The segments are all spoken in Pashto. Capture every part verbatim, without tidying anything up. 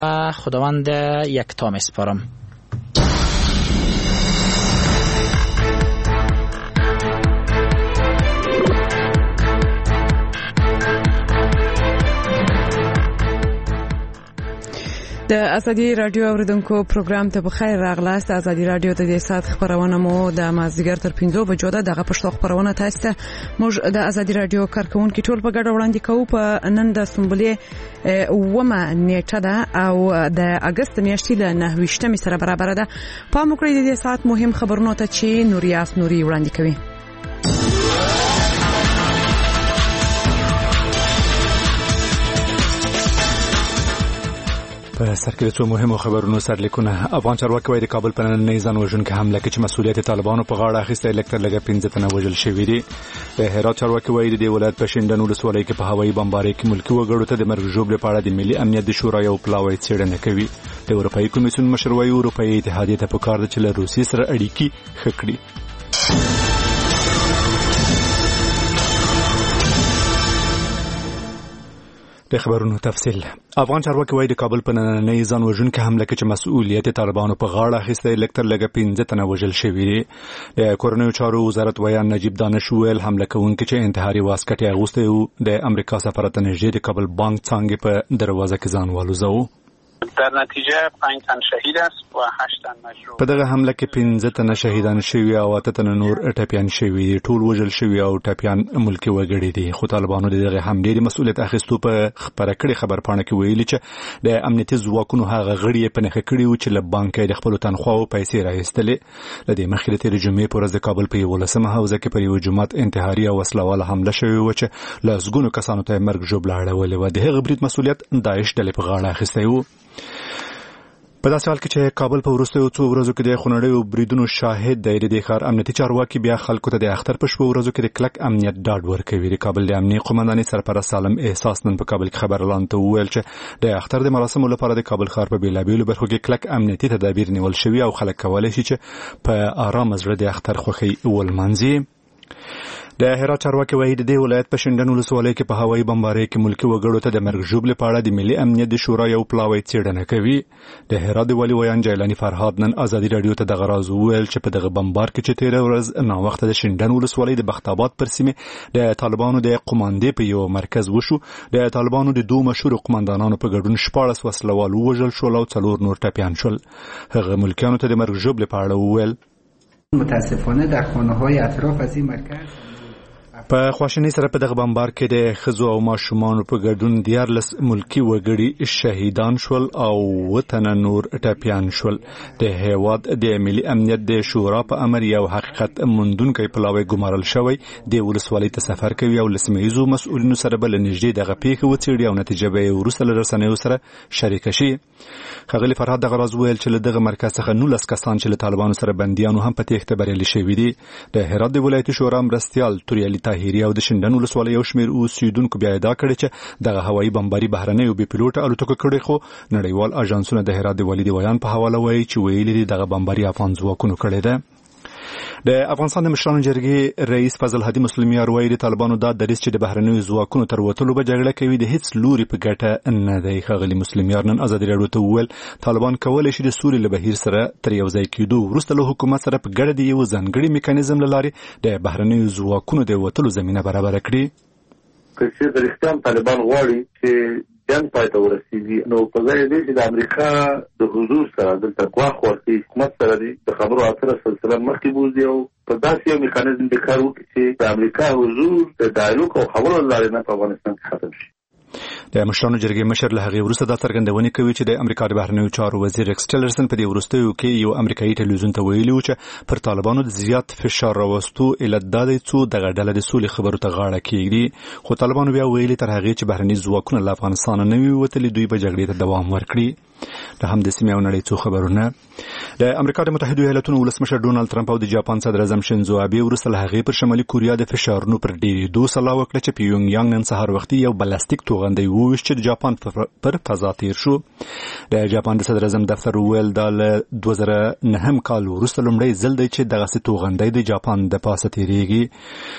خداوند یکتا میسپارم. د ازادي رادیو اوریدونکو پروګرام ته بخیر راغلاست. ازادي رادیو د دې سات خبرونه مو د مازدیګر تر پنځو بجو ده. دغه پښتو خبرونه تاسو ته موږ د ازادي رادیو کارکونکو ټول په ګډه وړاندې کوو. په نن د سنبلې اومه نیټه ده او د اگست میاشتې له نهه ویشتمې سره برابر ده. په موږ د دې سات مهم خبرونه ته چې نوریاس نوري وړاندې کوي. په سر کې څو مهمو خبرونو سرلیکونه. افغان چارواکي وايي د کابل په نننۍ ځان وژونکې حمله کې چې مسؤلیت طالبانو په غاړه اخیستی لکتر لږه پنځه تنه وژل شوي دي. د هرات چارواکي وايي د دې ولایت په شینډن ولسوالۍ کې په هوایي بمبارۍ کې ملکي وګړو ته د مرګ ژوبلې په اړه د ملي امنیت د شورا یو پلاوی څېړنه کوي. د اروپایي کمیسیون مشر وايي اروپایي اتحادیې ته پکار ده چې له روسیې سره اړیکې ښه کړي. د خبرونو تفصیل. افغان چارواکي وايي د کابل په نننۍ ځان وژونکې حمله کې چې مسؤلیت طالبانو په غاړه اخیستی لکتر لږه پنځه تنه وژل شوي دي. د کورنیو چارو وزارت ویان نجیب دانش وویل حمله کوونکي چې انتحاري واسکټ یې اغوستی و د امریکا سفارت ته نږدې د کابل بانک څانګې په دروازه کې ځان والوزاوه. در نتیجه پنج تن شهید است و هشت تن مجروح. په دغه حمله کې پنځه تنه شهیدان شوي او اته تنه نور ټپیان شوي دي. ټول وژل شوي او ټپیان ملکي وګړي دي. خو طالبانو د دغه حملې د مسؤلیت اخیستو په خبره کړې خبرپاڼه کې ویلي چې د امنیتي ځواکونو هغه غړي په نښه کړي و چې له بانکه د خپل تنخواو پیسې راایستلې. له دې مخکې د تېرې جمعې په ورځ د کابل په یولسمه حوزه کې پر یو جومات انتحاري او وسله حمله شوې وه چې لسګونو کسانو ته مرګ ژوبله اړولې وه. د هغه برید مسؤلیت داعش ډلې په غاړه اخیستی و. په داسې حال کې چې کابل په وروستیو څو ورځو کې د خونړیو بریدونو شاهد دی، د دې ښار امنیتي چارواکي بیا خلکو ته د اختر په شپو ورځو کې د کلک امنیت ډاډ ورکوي. د کابل د امنیه قومندانۍ سرپرست سالم احساس نن په کابل کې خبرلاندو ته وویل چې د اختر د مراسمو لپاره د کابل ښار په بېلابېلو برخو کې کلک امنیتي تدابیر نیول شوي او خلک کولی شي چې په ارامه زړه د اختر خوښۍ ولمانځي. د هرات چارواکي وايي د دې ولایت په شینډن ولسوالۍ کې په هوایي بمبارۍ کې ملکي وګړو ته د مرګ ژوبلې په اړه د ملي امنیت د شورا یو پلاوی څېړنه کوي. د هرات د والي ویان جیلاني فرهاد نن ازادي راډیو ته دغه راز وویل چې په دغه بمبار کې چې تېره ورځ ناوخته د شینډن ولسوالۍ د بختاباد پر سیمې د طالبانو د قوماندې په یو مرکز وشو. د طالبانو د دوه مشهور قوماندانانو په ګډون شپاړس وسلوال ووژل شول او څلور نور ټپیان شول. هغه ملکیانو ته د مرګ ژوبلې په اړه وویل متاسفانه در خانه‌های اطراف از این مرکز په خواشینۍ سره په دغه بمبار کې د ښځو او ماشومانو په ګډون دیارلس ملکي وګړي شهیدان شول او اووه تنه نور ټپیان شول. د هېواد د ملي امنیت د شورا په امر یو حقیقت موندونکی پلاوی ګمارل شوی د ولسوالۍ ته سفر کوي او له سیمه ییزو مسؤلینو سره به له نږدې دغه پیښه وڅېړي او نتیجه به یې وروسته له رسنیو سره شریکه شي. ښاغلي فرهاد دغه راز وویل چې له دغه مرکز څخه نولس کسان چې له طالبانو سره بندیانو هم په تېښته بریالي شوي دي. د هرات د ولایتي شورا مرستیال توریالي طاهري او د شینډن ولسوالۍ یو شمېر اوسېدونکو بیا ادعا کړې چې دغه هوایي بمباري بهرنیو بې پیلوټه الوتکو کړې، خو نړیوال اژانسونه د هرات د والي د ویان په حواله وایي چې ویلي دي دغه بمباري افغان ځواکونو کړې ده. د افغانستان د مشرانو جرګې رئیس فضل هادي مسلمیار وایي د طالبانو دا دریځ چې د بهرنیو ځواکونو تر وتلو به جګړه کوي د هیڅ لوري په ګټه نه دی. ښاغلي مسلمیار نن ازادي راډیو ته وویل طالبان کولی شي د سولې له بهیر سره تر یو ځای کېدو وروسته له حکومت سره په ګډه د یو ځانګړي میکانیزم له لارې د بهرنیو ځواکونو د وتلو زمینه برابره کړي. که چې د رښتیا طالبان غواړي چې جنګ پای ته ورسېږي نو په ځای دی چې د امریکا د حضور سره دلته ګواښ ورکړي، حکومت سره دی د خبرو اترو سلسله مخکې بوځي او په داسې یو میکانیزم د کار وکړي چې د امریکا حضور د ډایلوګ او خبرو له لارې نه په افغانستان کې ختم شي. د مشرانو جرګې مشر له هغې وروسته دا څرګندونې کوي چې د امریکا د بهرنیو چارو وزیر ریکس ټیلرسن په دې وروستیو کې یو امریکایي ټلویزیون ته ویلي و چې پر طالبانو د زیات فشار راوستو علت دا دی څو دغه ډله د سولې خبرو ته غاړه کېږدي. خو طالبانو بیا ویلي تر هغې چې بهرني ځواکونه له افغانستانه نه وي وتلي دوی به جګړې ته دوام ورکړي. د هم د سیمې او نړۍ څو خبرونه. د امریکا د متحدو ایالاتونو ولسمشر ډونالد ټرمپ او د جاپان صدر اعظم شینزو آبې وروسته له هغې پر شمالي کوریا د فشارونو پر ډېرېدو سلا وکړه چې پیونګ یانګ نن سهار وختي یو بلاستیک توغندی وویشت چې د جاپان پر فضا تیر شو. د جاپان د صدر اعظم دفتر وویل دا له دوه زره نهم کال وروسته لومړی ځل دی چې دغسې توغندی د جاپان د پاسه تیریږي.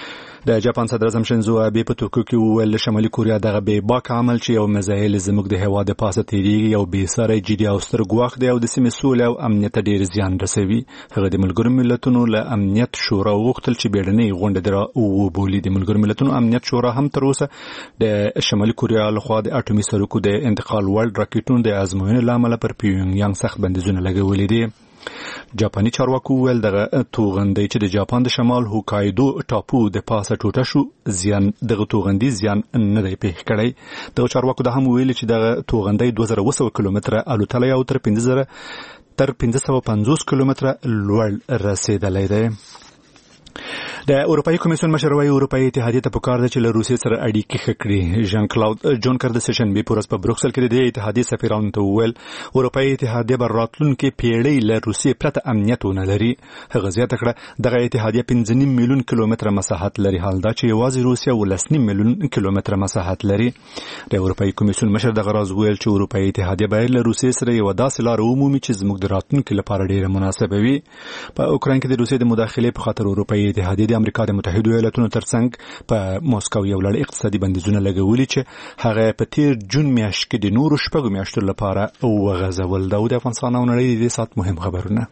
د جاپان صدر اعظم شینزو ابي په توکو کې وویل شمالي کوریا دغه بې باک عمل چې یو مزایل زموږ د هوا د پاسه تیریږي یو بې ساري جدي او ستر ګواښ دی او د سیمې سولې او امنیت ډېر زیان رسوي. هغه د ملګرو ملتونو له امنیت شورا وغوښتل چې بیړنۍ غونډه درا وبولي. د ملګرو ملتونو امنیت شورا هم تر اوسه د شمالي کوریا لخوا د اټومي سرکو د انتقال وړ راکټونو د ازموینې لامل پر پیونګیانګ سخت بندیزونه لګولي دي. جاپاني چارواکو ویل دغه توغندۍ چې د جاپان د شمال هوکایدو ټاپو د پاسه ټوټه شو زیان دغه توغندي زیان نه دی پېښ کړی. د چارواکو د هم ویل چې دغه توغندۍ دوه زره وسو کیلومتره الوتلې او تر پنځه زره تر پنځه سوه پنځوس کیلومتره لوړ رسیدلی دی. د اروپאי کمیسیون مشر وايي اروپאי اتحادیه ته پکار ده چې له روسیې سره اړیکې ښه کړي. ژان کلاود جونکر د سیشن بي پورس په بروکسل کې د اتحادیې سفیرانو ته وویل اروپאי اتحادیه به راتلونکي پیړۍ له روسیې پرته امنیت ونه لري. هغه زیاته کړه دغه اتحادیه پنځه نیم میلیون کیلومتره مساحت لري، حال دا چې یوازې روسیه ولس نیم میلیون کیلومتره مساحت لري. د اروپאי کمیسیون مشر دغه راز ویل چې اروپאי اتحادیه باید له روسیې سره یو داسې لار ومومي چې زموږ د راتلونکي لپاره ډیره مناسبه وي. په اوکراین کې د روسیې د مداخلې په خاطر اروپאי اتحادیه د امریکا د متحده ایالاتونو ترڅنګ په موسکو یو لړ اقتصادي بندیزونه لګولي چې هغه په تیر جون میاشت کې د نورو شپږو میاشتو لپاره وغځول. دا د افغانستان او نړۍ د سات مهم خبرونه.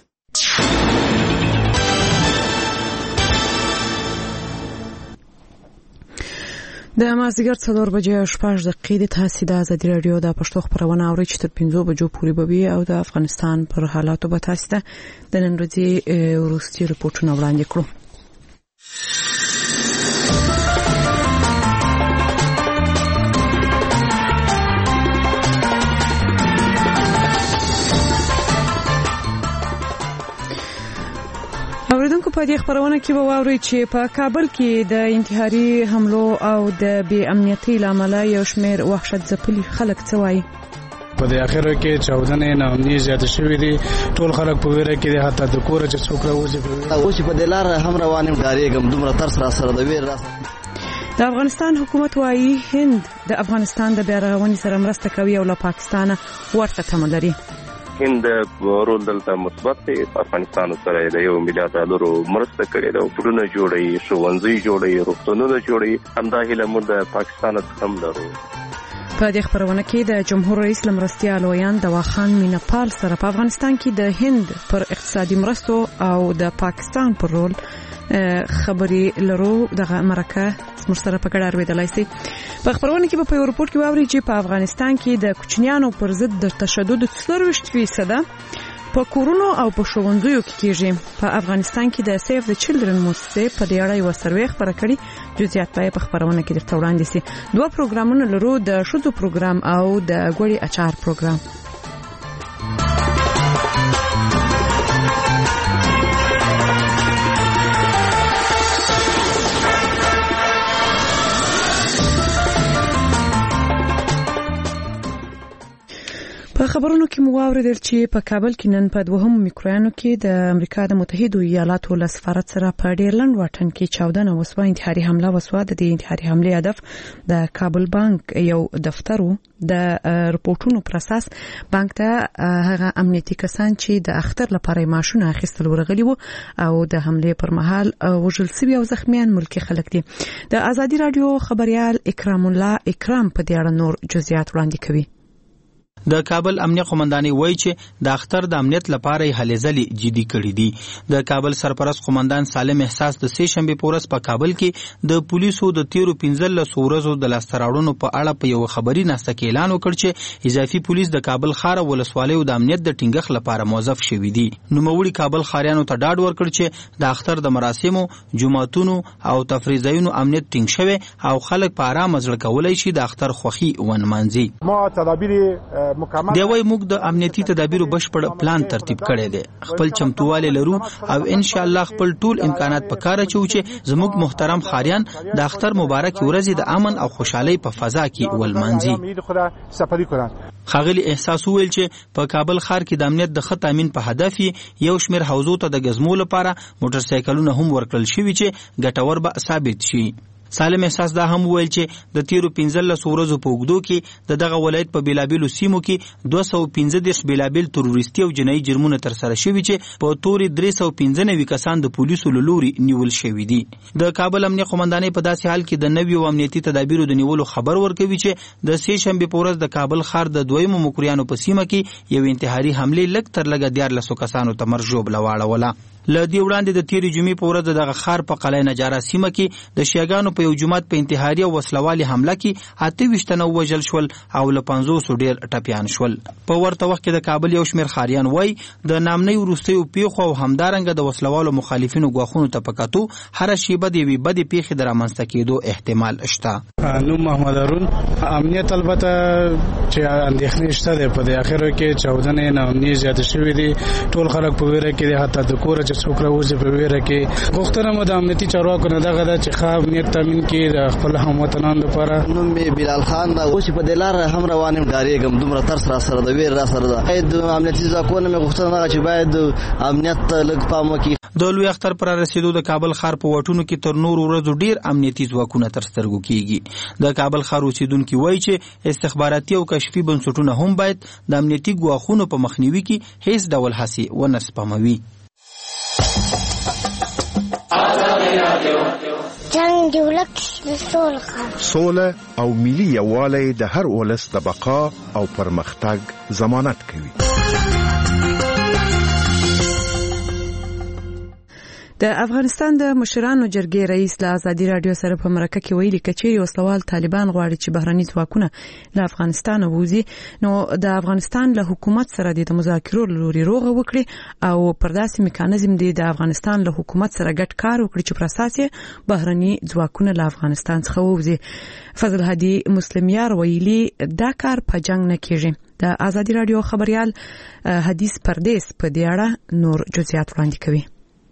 د مازدیګر څلور بجې شپږ دقیقې د تاسو د ازادي رادیو د پښتو خبرونه اورئ چې تر پنځو بجو پورې به وي او د افغانستان پر حالاتو به تاسو ته د نن ورځې وروستي رپورټونه وړاندې کړو. اوریدونکو په دې خبرونه کې به واورئ چې په کابل کې د انتحاري حملو او د بې امنیتۍ له امله یو شمېر وحشت ځپلي خلک څه وایي. په دې اخره کې چاودنې نه امنیت زیات شوی دي، ټول خلک په ویره کې دي، حتی د کور چې څوک راوځي اوس په دې لار هم روانم ډارېږم دومره ترس را سره د ویر را. د افغانستان حکومت وایي هند د افغانستان د بیا رغونې سره مرسته کوي او له پاکستانه ورته تمه لري. هند رول دلته مثبت دی، افغانستان سره د یو میلیارډ ډالرو مرسته کړې ده، پلونه جوړوي، ښوونځي جوړوي، روغتونونه جوړوي. همدا هیله موږ د پاکستان څخه هم لرو. په دې خبرونه کې د جمهور رئیس لمرستیا لویان دواخان مینپال سره په افغانستان کې د هند پر اقتصادي مرستو او د پاکستان پر رول خبري لرو. دغه مرکه موږ سره په ګډه اورېدلای شئ. په خبرونه کې به په رپورت کې واورئ چې په افغانستان کې د کوچنیانو پر ضد د تشدد څلورویشت فیصده په کورونو او په ښوونځیو کې کېږي. په افغانستان کې د سیف د چلډرن مؤسسې په دې اړه یوه سروې خپره کړې. جزئیات به په خبرونه کې درته وړاندې شي. دوه پروګرامونه لرو، د ښځو پروګرام او د ګوړې اچار پروګرام. په خبرونو کې مو واوریدل چې په کابل کې نن په دوهم میکرویانو کې د امریکا د متحده ایالاتو له سفارت سره په ډیر لنډ واټن کې چاودنه وسوه، انتحاري حمله وسوه. د دې انتحاري حملې هدف د کابل بانک یو دفتر و. د رپورټونو پر اساس بانک ته هغه امنیتي کسان چې د اختر لپاره معاشونه اخیستل ورغلي وو او د حملې پر مهال وژل شوي او زخمیان ملکي خلک دي. د ازادي رادیو خبريال اکرام الله اکرام په دې اړه نور جزئیات وړاندې کوي. د کابل امنیه قومندانۍ وایي چې د اختر د امنیت لپاره هلې ځلې جدي کړي دي. د کابل سرپرست قومندان سالم احساس د سې شنبې په ورځ په کابل کې د پولیسو د تیرو پنځلسو ورځو د لاسته راوړنو په اړه په یو خبري ناسته کې اعلان وکړ چې اضافي پولیس د کابل ښار ولسوالیو د امنیت د ټینګښت لپاره موظف شوي دي. نوموړي کابل ښاریانو ته ډاډ ورکړ چې د اختر د مراسمو، جوماتونو او تفریح ځایونو امنیت ټینګ شوی او خلک په آرامه زړه کولی شي د اختر خوښي ونمانځي. ما تدابیر دی وای موږ د امنیتي تدابیرو بشپړ پلان ترتیب کړی دی، خپل چمتووالی لرو او ان شاء الله خپل ټول امکانات په کار اچو چې زموږ محترم خاریان د اختر مبارک ورځې د امن او خوشحالۍ په فضا کې ولمانځي. ښاغلي احساس وویل چې په کابل ښار کې د امنیت د ښه تامین په هدف یو شمېر حوزو ته د ګزمو لپاره موټر سایکلونه هم ورکړل شوي چې ګټور به ثابت شي. سالم احساس دا هم ویل چې د تیرو پنځلس ورځو په اوږدو کې د دغه ولایت په بیلابیلو سیمو کې دوه سوه پنځه دېرش بیلابیل تروریستي او جنایي جرمونه ترسره شوي چې په تورې درې سوه پنځه نوي کسان د پولیسو له لوري نیول شوي دي. د کابل امنیه قومندانۍ په داسې حال کې د نویو امنیتي تدابیرو د نیولو خبر ورکوي چې د سې شنبې په ورځ د کابل ښار د دویمو مکریانو په سیمه کې یو انتحاري حملې لږ تر لږه دیارلسو کسانو ته مرګ ژوبله واړوله. له دې وړاندې د تیرې جمعې په ورځ دغه ښار په قلعه نجاره سیمه کې د شیعاګانو په یو جومات په انتحاري او وسلوالي حمله کې اته ویشت تنه ووژل شول او له پنځوسو ډېر ټپیان شول. په ورته وخت کې د کابل یو شمېر ښاریان وایي د نامنۍ وروستیو پیښو او همدارنګه د وسلوالو مخالفینو ګواښونو ته په کتو هره شیبه د یوې بدې پیښې د رامنځته کېدو احتمال شته. نوم محمد هارون. امنیت البته چې اندېښنې شته دی په دې اخرو کې چاودنې ناامني زیاتې شوي دي. ټول خلک په ویره کې دي، حتی د کوره چې څوک راوځي په ویره کې. غوښتنه مو د امنیتي چارواکو نه دغه ده چې ښه امنیت تامین کړي د خپل هموطنانو لپاره. نوم مې بلال خان دا اوس په دې لاره هم روان یم، ډارېږم دومره ترس را سره د ویر را سره ده. باید امنیتي ځواکونه مې غوښتنه ده چې باید امنیت ته لږ پام وکړي. د لوی اختر پر رسیدو د کابل ښار په وټونو کې تر نورو ورځو ډیر امنیتي ځواکونه تر سترګو کیږي. د کابل ښار اوسیدونکي وایي چې استخباراتي او کشفي بنسټونه هم باید د امنیتي ګواښونو په مخنیوي کې هیڅ ډول هڅې ونه سپموي. جنگ دی ولک سوله او ملي یووالی د هر ولس د بقا او پرمختګ ضمانت کوي. د افغانستان د مشرانو جرګې رئیس له ازادي رادیو سره په مرکه کې ویلي کچېرې وسلوال طالبان غواړي چې بهرني ځواکونه له افغانستان ووځي نو د افغانستان له حکومت سره د مذاکرو لوري روغه وکړي او پر داسې میکانیزم دی د افغانستان له حکومت سره ګډ کار وکړي چې پر اساس یې بهرني ځواکونه له افغانستان څخه ووځي. فضل هادي مسلمیار ویلي دا کار په جنگ نه کیږي. د ازادي رادیو خبريال حدیث پردیس په دې اړه نور جزئیات وړاندې کوي.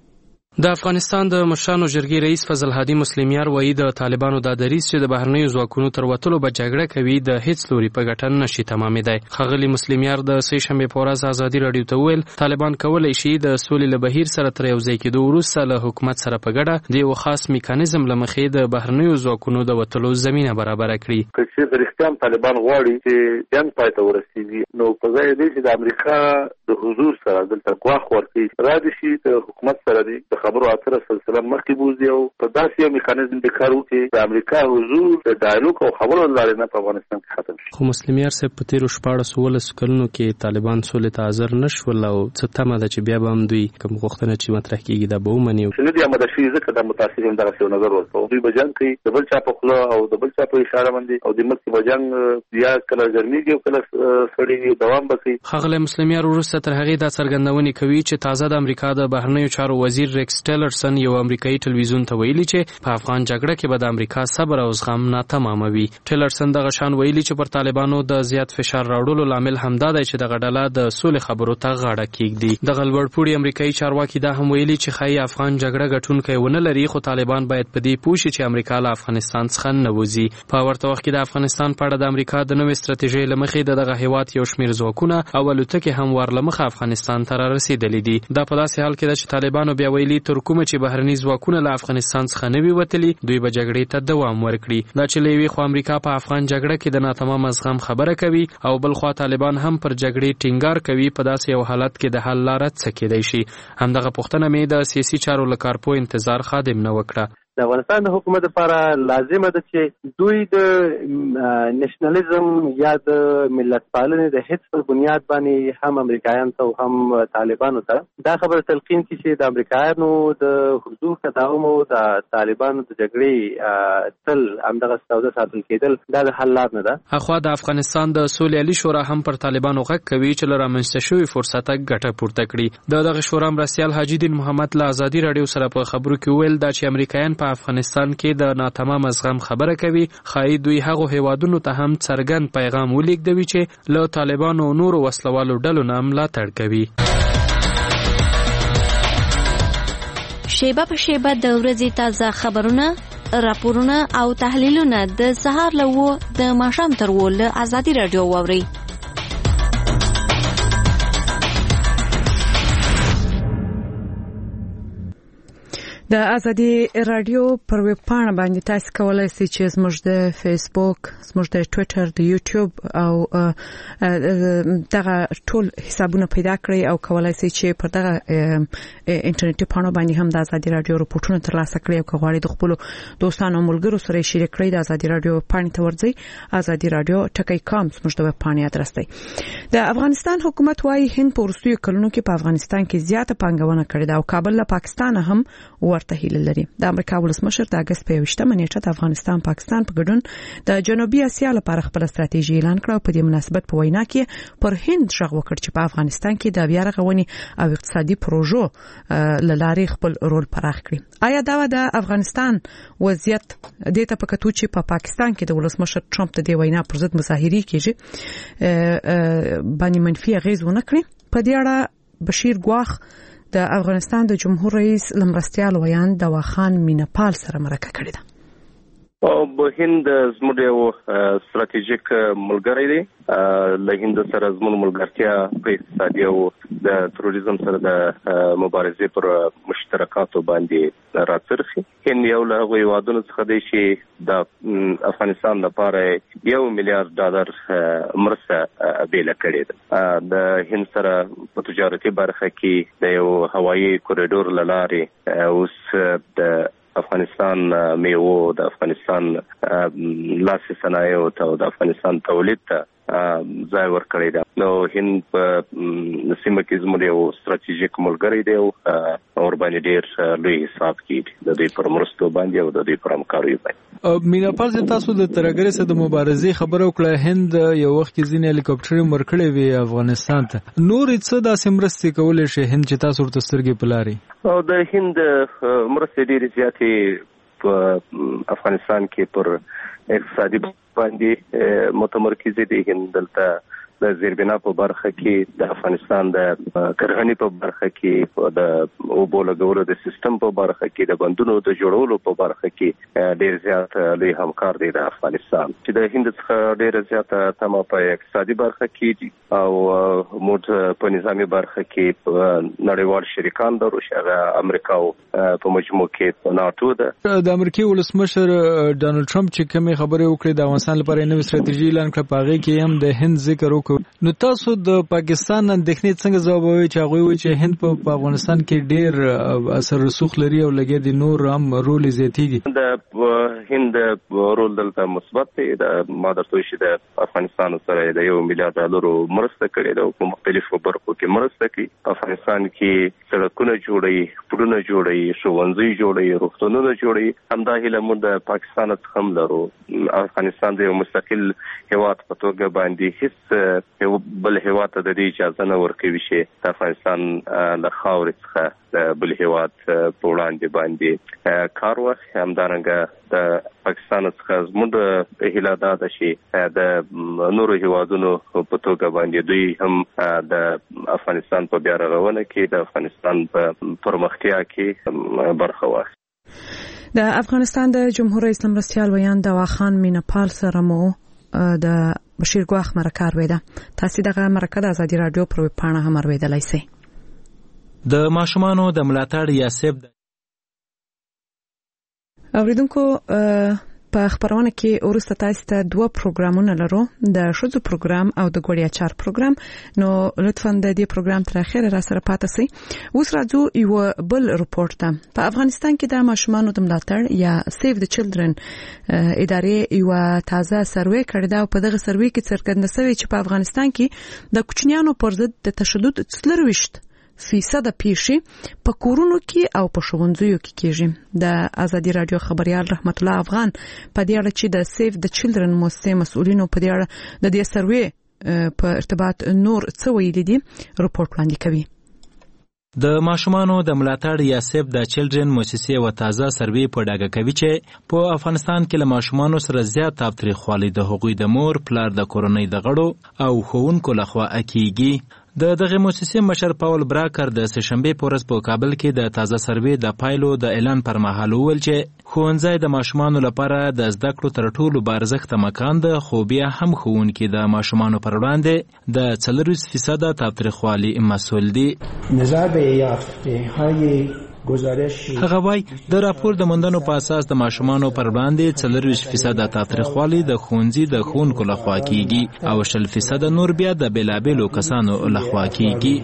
د افغانستان د مشرانو جرګې رئیس فضل هادي مسلمیار وایي د طالبانو د دریځ چې د بهرنیو ځواکونو تر وتلو به جګړه کوي د هیڅ لوري په ګټه نشي تمامېدای. ښاغلي مسلمیار د سې شنبې په ورځ ازادي رادیو ته وویل طالبان کولی شي د سولې له بهیر سره تر یو ځای کېدو وروسته له حکومت سره په ګډه د یو خاص میکانیزم له مخې د بهرنیو ځواکونو د وتلو زمینه برابره کړي. که چېرته رښتیا طالبان غواړي چې جنګ پای ته ورسېږي نو په ځای دی چې د امریکا د حضور سره دلته ګواښ ورکړي را دي شي د حکومت سره دی د خبرو اترو سلسله مخکې بوځي او په داسې یو میکانیزم د کار وکړي د امریکا حضور د ډایالوګ او خبرو لارې نه په افغانستان کې ختم شي. خو مسلمیار صاحب په تیرو شپاړسو اوولسو کلونو کې طالبان سولې ته حاضر نه شول او څه تمه ده چې بیا به هم دوی کوم غوښتنه چې مطرح کېږي دا به ومني. نه دي اماده شوي ځکه دا متاثر یم دغسې یو نظر ورکوو دوی به جنګ کوي د بل چا په خوله او د بل چا په اشاره باندې او د ملک به جنګ یا کله ګرمېږي او کله سړېږي دوام به کوي. ښاغلی مسلمیار وروسته تر هغې دا څرګندونې کوي چې تازه د امریکا د بهرنیو چارو وزیر ریکس ټیلرسن یو امریکایي ټلویزیون ته ویلي چې په افغان جګړه کې به د امریکا صبر او زغم ناتمامه وي. ټیلرسن دغه شان ویلي چې پر طالبانو د زیات فشار راوړلو لامل همدا دی چې دغه ډله د سولې خبرو ته غاړه کېږدي. دغه لوړپوړي امریکایي چارواکي دا هم ویلي چې ښایي افغان جګړه ګټونکی ونه لري خو طالبان باید په دې پوه شي چې امریکا له افغانستان څخه نه وځي. په ورته وخت کې د افغانستان په اړه د امریکا د نوې ستراتیژۍ له مخې د دغه هیواد یو شمېر ځواکونه او الوتکې هم ور له مخه افغانستان ته رارسېدلي دي. دا په داسې حال کې ده چې طالبانو بیا ویلي تر کومه چې بهرني ځواکونه له افغانستان څخه نه وي وتلي دوی به جګړې ته دوام ورکړي. دا چې له یوې خوا امریکا په افغان جګړه کې د ناتمامه زغم خبره کوي او بل خوا طالبان هم پر جګړې ټینګار کوي په داسې یو حالت کې د حل لاره څه کېدای شي. همدغه پوښتنه مې د سیاسي چارو له کارپوه انتظار خادم نه وکړه. د افغانستان د حکومت لپاره لازمه ده چې دوی د نېشنلزم یا د ملت پالنې د هیڅ په بنیاد باندې هم امریکایانو ته او هم طالبانو ته دا خبره تلقین کړي چې د امریکایانو د حضور تداوم او د طالبانو د جګړې تل همدغه سوده ساتل کېدل دا د حل لار نه ده. اخوا د افغانستان د سولې علي شورا هم پر طالبانو غږ کوي چې له رامنځته شوي فرصته ګټه پورته کړي. د دغه شورا مرستیال حاجي دین محمد له ازادي راډیو سره په خبرو کې ویل دا چې امریکایان په افغانستان کې د ناتمام زغم خبره کوي خای دوی هغه هیوادونو ته هم څرګند پیغام ولیږدوي چې له طالبانو او نورو وسلوالو ډلو نه ملاتړ کوي. شیبه په شیبه د ورځې تازه خبرونه راپورونه او تحلیلونه د سهار له و د ماښام تر و له ازادي راډیو واوري. د ازادي رادیو پر ویب پاڼه باندې تاسو کولای شئ چې زموږ د فیسبوک، زموږ د ټوئیټر، د یوټیوب او دغه ټول حسابونه پیدا کړئ او کولای شئ چې پر دغه انټرنیټي پاڼو باندې هم د ازادي رادیو رپورټونه ترلاسه کړئ او غواړئ د خپل دوستانو او ملګرو سره شریک کړئ. د ازادي رادیو پاڼې ته ورځئ، ازادي رادیو ټکی کام زموږ د ویب پاڼې ادرس دی. د افغانستان حکومت وايي هند په وروستیو کلونو کې په افغانستان کې زیاته پانګونه کړې ده او کابل له پاکستان هم ورته هیله لري. د امریکا ولسمشر د اگست په یوویشتمه نیټه د افغانستان پاکستان په ګډون د جنوبي اسیا لپاره خپل ستراتیژي اعلان کړ او په دې مناسبت په وینا کې پر هند شغ وکړ چې په افغانستان کې د بیا رغونې او اقتصادي پروژو لارې خپل رول پراخ کړي. آیا دا د افغانستان وضعیت د ته په کتو چې په پا پاکستان کې د ولسمشر ټرمپ د دې وینا پر ضد مظاهرې کیږي باندې منفي اغیز ونه کړي؟ په دې اړه بشیر ګواخ د افغانستان د جمهور رئیس لمرستیال ویان دواخان مینپال سره مرکه کړې ده. او به هند زموږ یو ستراتیژیک ملګری دی. له هند سره زموږ ملګرتیا په اقتصادي او د تروریزم سره د مبارزې پر مشترکاتو باندې راڅرخي. هند یو له هغو هیوادونو څخه دی چې د افغانستان لپاره یو میلیارډ ډالر مرسته بیله کړې ده. د هند سره په تجارتي برخه کې د یو هوایي کوریډور له لارې اوس د افغانستان میوو، د افغانستان لاسي صنایعو ته او د افغانستان تولید ته ځای ورکړی دی. نو هند په سیمه کې زموږ یو ستراتیژیک ملګری دی او ورباندې ډېر لوی حساب کیږي د دوی پر مرستو باندې او د دوی پر همکاریو باندې. میناپال تاسو د ترګرې سره د مبارزې خبره وکړه. هند یو وخت کې ځینې هلیکاپټر ورکړي وي افغانستان ته. نور څه داسې مرستې کولای شي هند چې تاسو ورته سترګې پلاري؟ او د هند مرستې ډېرې زیاتې په افغانستان کې پر اقتصادي باندې متمرکز دي. هند دلته د زیربنا په برخه کې، د افغانستان د کرهنې په برخه کې، د اوبو لګولو د سیستم په برخه کې، د بندونو د جوړولو په برخه کې ډېر زیات لوی همکار دی د افغانستان. چې د هند څخه ډېر زیات تمه په اقتصادي برخه کې دي او موږ په نظامی برخه کې نړیوال شریکان لرو چې هغه امریکا په مجموع کې ناتو ده. د امریکای ولسمشر ډانلډ ټرمپ چې کومه خبره وکړه د افغانستان لپاره نوې ستراتیژي اعلان کړه، په هغه کې هم د هند ذکر وکړ. نو تاسو د پاکستان اندېښنې څنګه ځواب وایي چې هغه وایي چې هند په افغانستان کې ډېر اثر رسوخ لري او لګي د نور هم رول زیاتېږي؟ د هند رول دلته مثبت دی. د ما درته وایي چې د افغانستان سره د یو میلیارډ ډالرو مرسته کړې ده او په مختلفو برخو کې مرسته کوي. افغانستان کې سړکونه جوړوي، پلونه جوړوي، ښوونځي جوړوي، روغتونونه جوړوي. همدا هیله موږ د پاکستان څخه هم لرو. افغانستان د یو مستقل هیواد په توګه باندې هیڅ یو بل هیواد ته د دې اجازه نه ورکوي چې د افغانستان له خاورې څخه د بل هیواد په وړاندې باندې کار واخلي. همدارنګه د پاکستان څخه زموږ هیله دا ده چې د نورو هیوادونو په توګه باندې دوی هم د افغانستان په بیا رغونه کې، د افغانستان په پرمختیا کې برخه واخلي. د افغانستان د جمهور رئیس لمرستیال ویان دواخان مینپال سره مو د بشیر ګواخ مرکه اورېده. تاسو دغه مرکه د ازادي رادیو پر ویب پاڼه هم اورېدلای شئ. د ماشومانو د ملاتړ یاسب اوریدونکو په خبرونه کې ورسته تاسو ته دوه پروګرامونه لرو، د شوزو پروګرام او د ګوړیا چار پروګرام. نو لطفا د دې پروګرام تر اخره را سره پاتې شئ. اوس راځو یو بل رپورټ ته. په افغانستان کې د ماشومانو د ملاتړ یا سیو د چلډرن ادارې یو تازه سروې کړې ده او په دغه سروې کې څرګنده شوی چې په افغانستان کې د کوچنیانو پر ضد د تشدد څلرويشت فیصد پیښې په کورونو کې او په ښوونځیو کې کېږي. د ازادي رادیو خبريال رحمت الله افغان په دې اړه چې د سیف د چلډرن مؤسسې مسؤلینو په دې اړه د دې سروې په ارتباط نور څه ویلي دي رپورټ وړاندې کوي. د ماشومانو د ملاتړ یا سیف د چلډرن مؤسسې و تازه سروې په ډاګه کوي چې په افغانستان کې له ماشومانو سره زیات تاوتریخوالی د هغوی د مور، پلار، د کورنۍ د غړو او ښوونکو لخوا کیږي. د دغه مؤسسې مشر پاول براکر د سهشنبه په ورځ په کابل کې د تازه سروې د پایلو د اعلان پر مهال وویل چې ښوونځی د ماشومانو لپاره د زده کړو تر ټولو بارزښته مکان ده، خو بیا هم ښوونکي د ماشومانو پر وړاندې د څلوریزده فیصده تاوتریخوالي مسؤل دي. نظر به یافته‌های هغه وایي د راپور د موندنو په اساس د ماشومانو پر وړاندې څلرویشت فیصده تاوتریخوالی د ښوونځي د ښوونکو لخوا کیږي او شل فیصده نور بیا د بېلابېلو کسانو لخوا کیږي.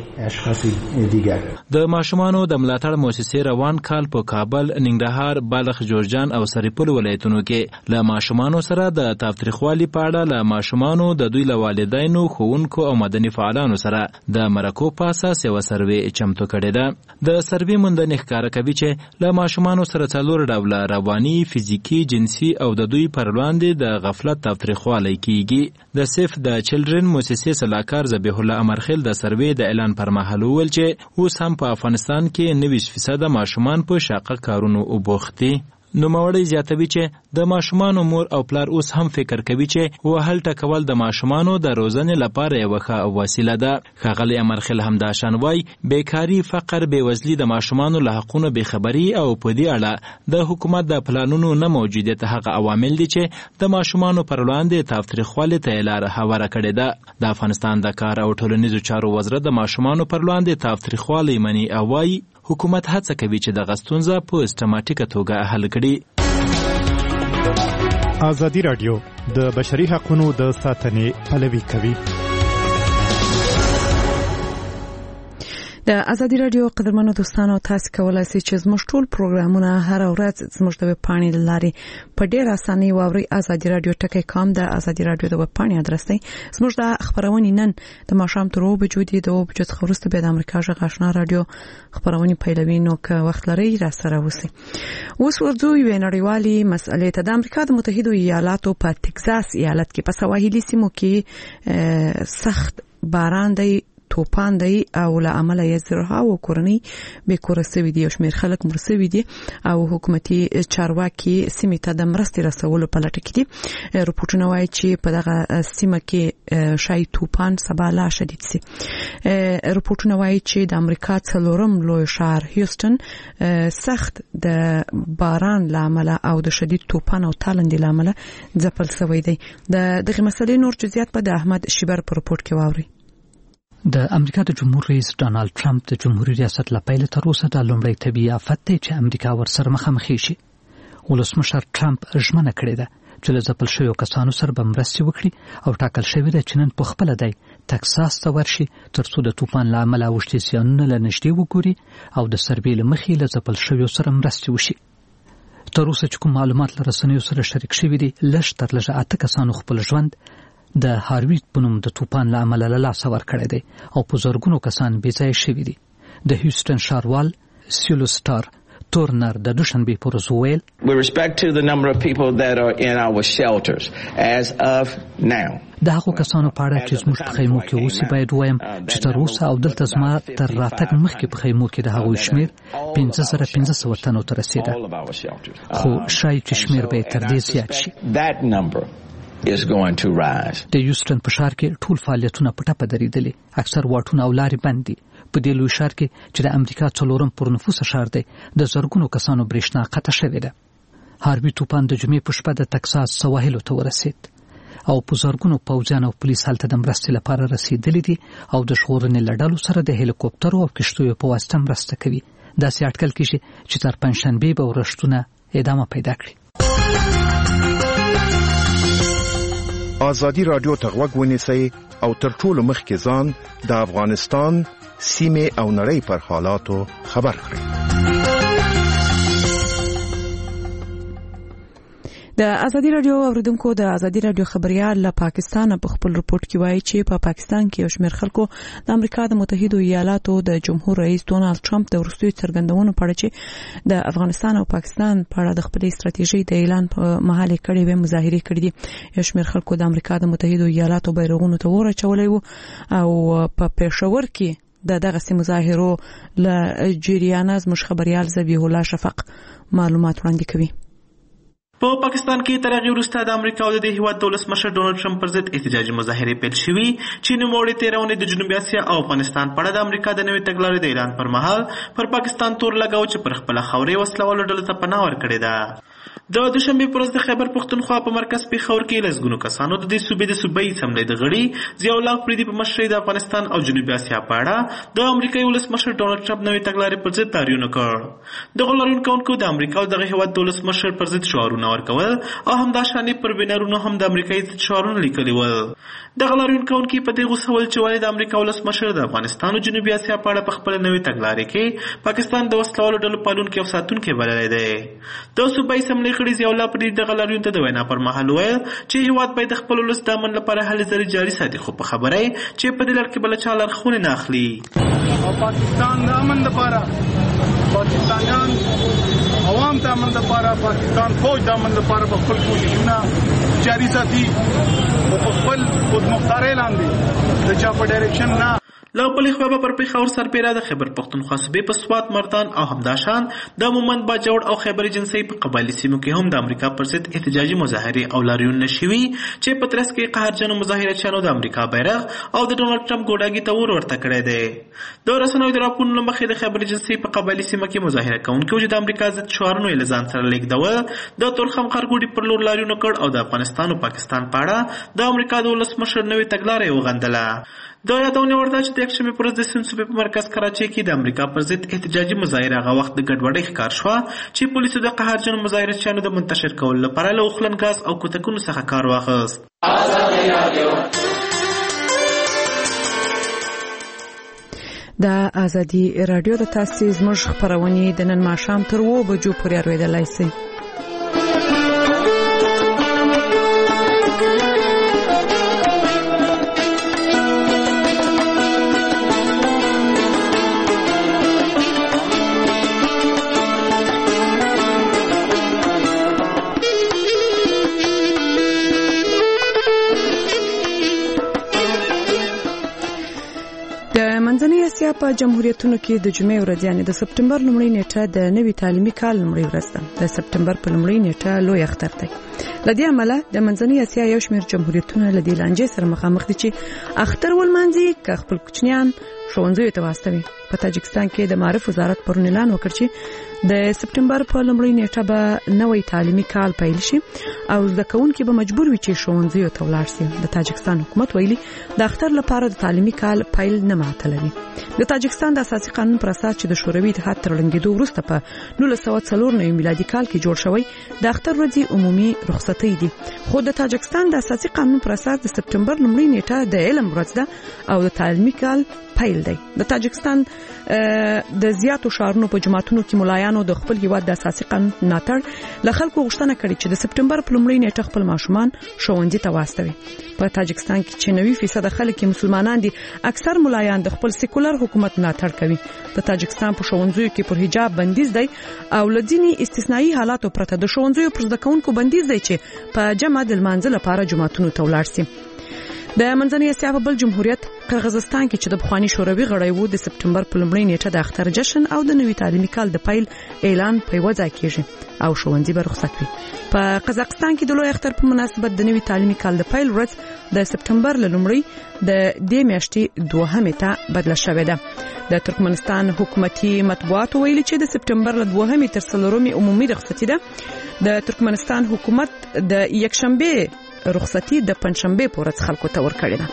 د ماشومانو د ملاتړ مؤسسې روان کال په کابل، ننګرهار، بلخ، جوزجان او سرپل ولایتونو کې له ماشومانو سره د تاوتریخوالي په اړه له ماشومانو د دوی له والدینو، ښوونکو او مدني فعالانو سره د مرکو په اساس یوه سروې چمتو کړې ده. د سروې موندنې ښکاره کوي چې له ماشومانو سره څلور ډوله رواني، فزیکي، جنسي او د دوی پر وړاندې د غفلت تاوتریخوالی کیږي. د سیف د چلډرن مؤسسې سلاکار ذبیح الله امرخیل د سروې د اعلان پر مهال وویل چې اوس هم په افغانستان کې نوي فیصده ماشومان په شاقه کارونو وبوخت دي. نوموړی زیاتوي چې د ماشومانو مور او پلار اوس هم فکر کوي چې وهل ټکول د ماشومانو د روزنې لپاره یوه ښه وسیله ده. ښاغلی امرخیل همداشان وایي بیکاري، فقر، بېوزلي د ماشومانو له حقونو بېخبري او په دې اړه د حکومت د پلانونو نه موجودیت هغه عوامل دي چې د ماشومانو پر وړاندې تاوتریخوالي ته یې لاره هواره کړې ده. د افغانستان د کار او ټولنیزو چارو وزارت د ماشومانو پر وړاندې تاوتریخوالی مني او وایي حکومت هڅه کوي چې دغه ستونزه په سیستماتیکه توګه حل کړي. ازادي راډیو د بشري حقوقو د ساتنې پلوي کوي. د ازادي راډیو قدرمنو دوستانو تاسو کولای شئ چې زموږ ټول پروګرامونه هر ورځ زموږ د ویب پاڼې له لارې په ډېر اسانۍ واورئ. ازادي راډیو ټکی کام د ازادي راډیو د ویب پاڼې ادرس دی. زموږ د خبرونې نن د ماښام تر اوه بجو دي، د اوه بجو څخه وروسته بیا د امریکا غږ آشنا راډیو خبرونې پیلوي. نو که وخت لرئ راسره اوسئ. اوس ورځو یوې نړیوالې مسئلې ته. د امریکا د متحدو ایالاتو په تکساس ایالت کې په سواحلي سیمو کې سخت باران دی، توپان دی او له امله یې زرهاوو کورنۍ بې کوره سوي دي او شمېر خلک مړه سوي دي او حکومتي چارواکي سیمې ته د مرستې رسولو په لټه کې دي. رپورټونه وایي چې په دغه سیمه کې شاید توپان سبا لا شدید سي. رپورټونه وایي چې د امریکا څلورم لوی ښار هیوستن سخت د باران له امله او د شدید توپان او تالندې له امله ځپل سوی دی. د دغه مسلې نور جزئیات په د احمد شیبر په رپورټ کې واورئ. د امریکا د جمهور رئیس ډانلډ ټرمپ د جمهوریت ریاست لپاره تر اوسه د لومړی طبيعي آفت دی چې امریکا ورسره مخامخ شي. ولسمشر ټرمپ ژمنه کړې ده چې له ځپل شویو کسانو سره به مرستې وکړي او ټاکل شوی دی چې نن په خپله دی تکساس ته ورشي تر څو د توپان له امله اوښتي زیانونه له نږدې وګوري او د سروې له مخې له ځپل شویو سره مرستې وشي. تر اوسه چې کوم معلومات له رسنیو سره شریک شوي دي، لږ تر لږه اته کسانو خپل ژوند د هاروی په نوم د توپان له امله له لاسه ورکړی دی او په زرګونو کسان بې ځایه شوي دي. د هیوستن ښاروال سیلوسټار تورنر د دوشنبې په ورځ وویل With respect to the number of people that are in our shelters as of now د هغو کسانو په اړه چې زموږ په خیمو کې اوسي باید ووایم چې تر اوسه او دلته زما تر راتګ مخکې په خیمو کې د هغوی شمېر پنځه زره پنځه سوه تنو ته رسېده، خو شاید چې شمېر به یې تر دې زیات شي. is going to rise. د یوستن په ښار کې ټول فعالیتونه په ټپه درېدلي، اکثر واټونه او لارې بند دي. په دې لوی ښار کې چې د امریکا څلورم پر نفوسه ښار دی، د زرګونو کسانو برېښنا قطع شوې ده. هاروی توپان د جمعې په شپه د تکساس سواحلو ته ورسېد او په زرګونو پوځیان او پولیس هلته د مرستې لپاره رسېدلي دي او د ژغورنې له ډلو سره د هلیکوپټرو او کښتیو په واسطه مرسته کوي. داسې اټکل کېږي چې تر پنجشنبې به ورښتونه ادامه پیدا کړي. ازادي راډیو ته غوږ ونیسئ او تر ټولو مخکې ځان د افغانستان سیمې او نړۍ پر حالاتو خبر کړئ. د ازادي راډیو اوریدونکو د ازادي راډیو خبريال له پاکستان په خپل رپورت کې وایي چې په پاکستان کې یو شمېر خلکو د امریکا د متحدو ایالاتو د جمهور رئیس ډونالد ټرمپ د وروستیو څرګندونو په اړه چې د افغانستان او پاکستان په اړه د خپلې ستراتیژۍ د اعلان په مهال کړي وې مظاهرې کړې دي. یو شمېر خلکو د امریکا د متحدو ایالاتو بیرغونو ته اور اچولی وو او په پېښور کې د دغه مظاهرو له جریانه زموږ خبريال ذبیح الله شفق معلومات وړاندې کوي. په پا پاکستان کې تر هغې وروسته د امریکا او د دې هېواد د ولسمشر ډونالډ ټرمپ پر ضد احتجاجي مظاهرې پیل شوي چې نوموړې تېرونې د جنوبي اسیا او افغانستان په اړه د امریکا د نوې تګلارې د اعلان پر مهال پر پاکستان تور لګاو چې پر خپله خاورې وسلوالو ډلو ته پناه ورکړې ده. د دوشنبې په ورځ د خیبر پښتونخوا په مرکز پېښور کې لسګونو کسانو د دې صوبې د صوبایي اسمبلۍ د غړي ضیاء الله فریدي په مشرۍ د افغانستان او جنوبي اسیا په اړه د امریکایي ولسمشر ډونالډ ټرمپ نوې تګلارې پر ضد لاریون وکړ. دغو لاریون کوونکو د امریکا او دغه هېواد د ولسمشر پر ضد شعارونه ورکول او همداشانې پر بینرونو هم د امریکایي ضد شعارونه لیکلي ول. دغه لاریون کوونکي په دې غوسه ول چې ولې د امریکا ولسمشر د افغانستان او جنوبي اسیا په اړه په خپله نوې تګلارې کې پاکستان د وسلوالو ډلو پالونکی او ساتونکی بللی دی. د صوبایي اسمبلۍ غړي ضیاء الله فریدي دغه لاریون ته د وینا پر مهال وویل چې هېواد باید د خپل ولس د امن لپاره هلې ځلې جاري ساتي، خو په خبره یې چې په دې لړ کې به له چا لارښوونې نه اخلي. او پاکستان د امن لپاره، پاکستانیان عوام د امن لپاره، پاکستان فوج د امن لپاره به خپل کوششونه جاري ساتي او په خپل خودمختارۍ لاندې د چا په ډایرکشن نه. له بلې خوا به پر پېښور سربېره د خیبر پښتونخوا صوبې په سوات، مردان او همداشان د مومند باجوړ او خیبر ایجنسۍ په قبایلي سیمو کې هم د امریکا پر ضد احتجاجي مظاهرې او لاریونونه شوي چې په ترڅ کې قهرجنو مظاهرچیانو د امریکا بیرغ او د ډونالډ ټرمپ ګوډاګي ته ور ورته کړی دی. د رسنیو د راپورونو له مخې د خیبر ایجنسۍ په قبایلي سیمه کې مظاهره کوونکو چې د امریکا ضد شعارونه یې له ځان سره لېږدول د تورخم خرګوډي پر لور لاریون وکړ او د افغانستان او پاکستان په اړه د امریکا د ولسمشر نوې تګلاره یې وغندله. د یادونې وړ ده چې د یکشنبې په ورځ د سند صوبې په مرکز کراچۍ کې د امریکا پر ضد احتجاجي مظاهره هغه وخت د ګډوډۍ ښکار شوه چې پولیسو د قهرجنو مظاهرچیانو د منتشر کولو لپاره له اوښلن ګاز او کوتکونو څخه کار واخیست. د ازادي راډیو د تاسیس زموږ خپرونې د نن ماښام تر اوه بجو پورې اورېدلی شئ. منځنۍ اسیا په جمهوریتونو کې د جمعې ورځ یعنې د سپټمبر لومړۍ نیټه د نوي تعلیمي کال لومړۍ ورځ ده. د سپټمبر په لومړۍ نیټه لوی اختر دی. له دې امله د منځنۍ اسیا یو شمېر جمهوریتونه له دې لانجې سره مخامخ دي چې اختر ولمانځي که خپل کوچنیان ښوونځیو ته واستوي. په تاجکستان کې د معارف وزارت پرون اعلان وکړ چې د سپټمبر په لومړۍ نیټه به نوی تعلیمي کال پیل شي او زده کوونکي به مجبور وي چې ښوونځیو ته ولاړ شي. د تاجکستان حکومت ویلي د اختر لپاره د تعلیمي کال پیل نه معطلوي. د تاجکستان د اساسي قانون پر اساس چې د شوروي اتحاد تر ړنګېدو وروسته په نولس سوه څلور نوي میلادي کال کې جوړ شوی د اختر ورځې عمومي رخصتۍ دي، خو د تاجکستان د اساسي قانون پر اساس د سپټمبر لومړۍ نیټه د علم ورځ ده او د تعلیمي کال پیل دی. د تاجکستان د زیاتو ښارونو په جماعتونو کې ملایانو د خپل هیواد د اساسي قانون ملاتړ له خلکو غوښتنه کړې چې د سپټمبر په لومړۍ نیټه خپل ماشومان ښوونځي ته واستوي. په تاجکستان کې چې نوي فیصد خلک مسلمانان دي، اکثر ملایان د خپل سیکولر حکومت ملاتړ کوي. د تاجکستان په ښوونځیو کې پر حجاب بندیز دی او له ځینې استثنایی حالاتو پرته د ښوونځیو پر زده کوونکو بندیز دی چې په جمع د لمانځه لپاره جماعتونو ته ولاړ شي. د منځنۍ اسیا په بل جمهوریت قرغیزستان کې چې د پخواني شوروي غړی وو د سپټمبر په لومړۍ نیټه د اختر جشن او د نوي تعلیمي کال د پیل اعلان په یوه ځای کېږي او ښوونځي به رخصت وي. په قزاقستان کې د لوی اختر په مناسبت د نوي تعلیمي کال د پیل ورځ د سپټمبر له لومړۍ د دې میاشتې دوهمې ته بدله شوې ده. د ترکمنستان حکومتي مطبوعاتو ویلي چې د سپټمبر له دوهمې تر څلورمې عمومي رخصتي ده. د ترکمنستان حکومت د یکشنبې رخصتي د پنځشنبې په ورځ خلکو ته ورکړې ده.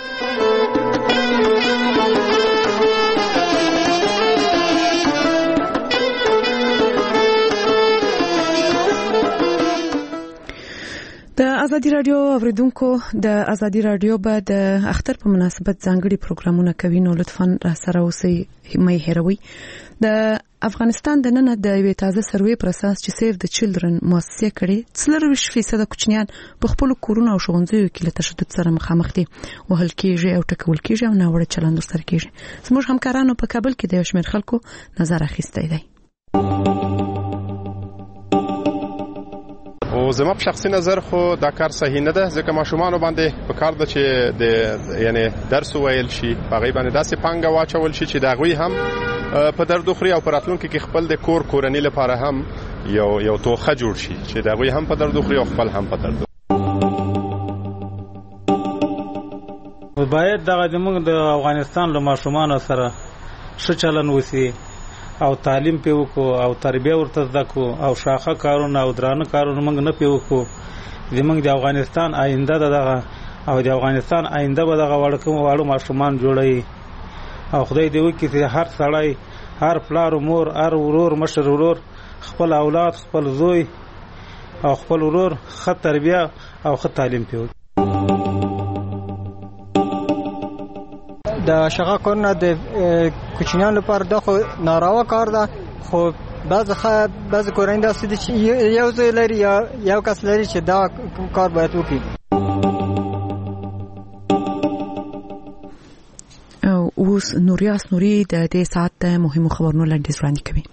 د ازادي راډیو اوریدونکو د ازادي راډیو به د اختر په مناسبت ځانګړي پروګرامونه کوي، نو لطفاً را سره اوسئ، مې هېروئ. د افغانستان د نن د یوې تازه سروې پر اساس چې سیف د چلډرن مؤسسې کړې څلرویشت فیصده کوچنیان په خپلو کورونو او ښوونځیو کې له تشدد سره مخامخ دي، وهل کېږي او ټکول کېږي او ناوړه چلند ورسره کېږي. زموږ همکارانو په کابل کې د یو شمېر خلکو نظر اخیستی دی. او زما په شخصي نظر خو دا کار صحیح نه ده، ځکه ماشومان باندې په کار ده چې د یعنی درس ویل شي، هغه باندې داسې پانګه واچول شي چې دا غوي هم په درد خوري او پراتلونکو کې خپل د کور کورنۍ لپاره هم یو یو توخه جوړ شي چې دا غوي هم په درد خوري او خپل هم په درد. باید دغه زموږ د افغانستان له ماشومان سره ښه چلن وسی او تعلیم په وکړو او تربیه ورته زده کو او شاخه کارونه او درانه کارونه موږ نه پیوکو. زموږ د افغانستان آینده دغه او د افغانستان آینده به دغه وړکو واړو ماشومان جوړي او خدای دې وکړي چې هر سړی هر پلار مور هر ورور مشر ورور خپل اولاد خپل زوی او خپل ورور ښه تربیه او ښه تعلیم پیوکي. د شغه کارونه د کوچنیانو لپاره د خو ناروا کار ده خو بعض خا بعض کورنۍ داسې دي چې یو ځای لري یا یو کس لري چې دا کار باید وکړي. اوس نوریاس نوري د دې ساعت د مهمو خبرونو لنډیز وړاندې کوي.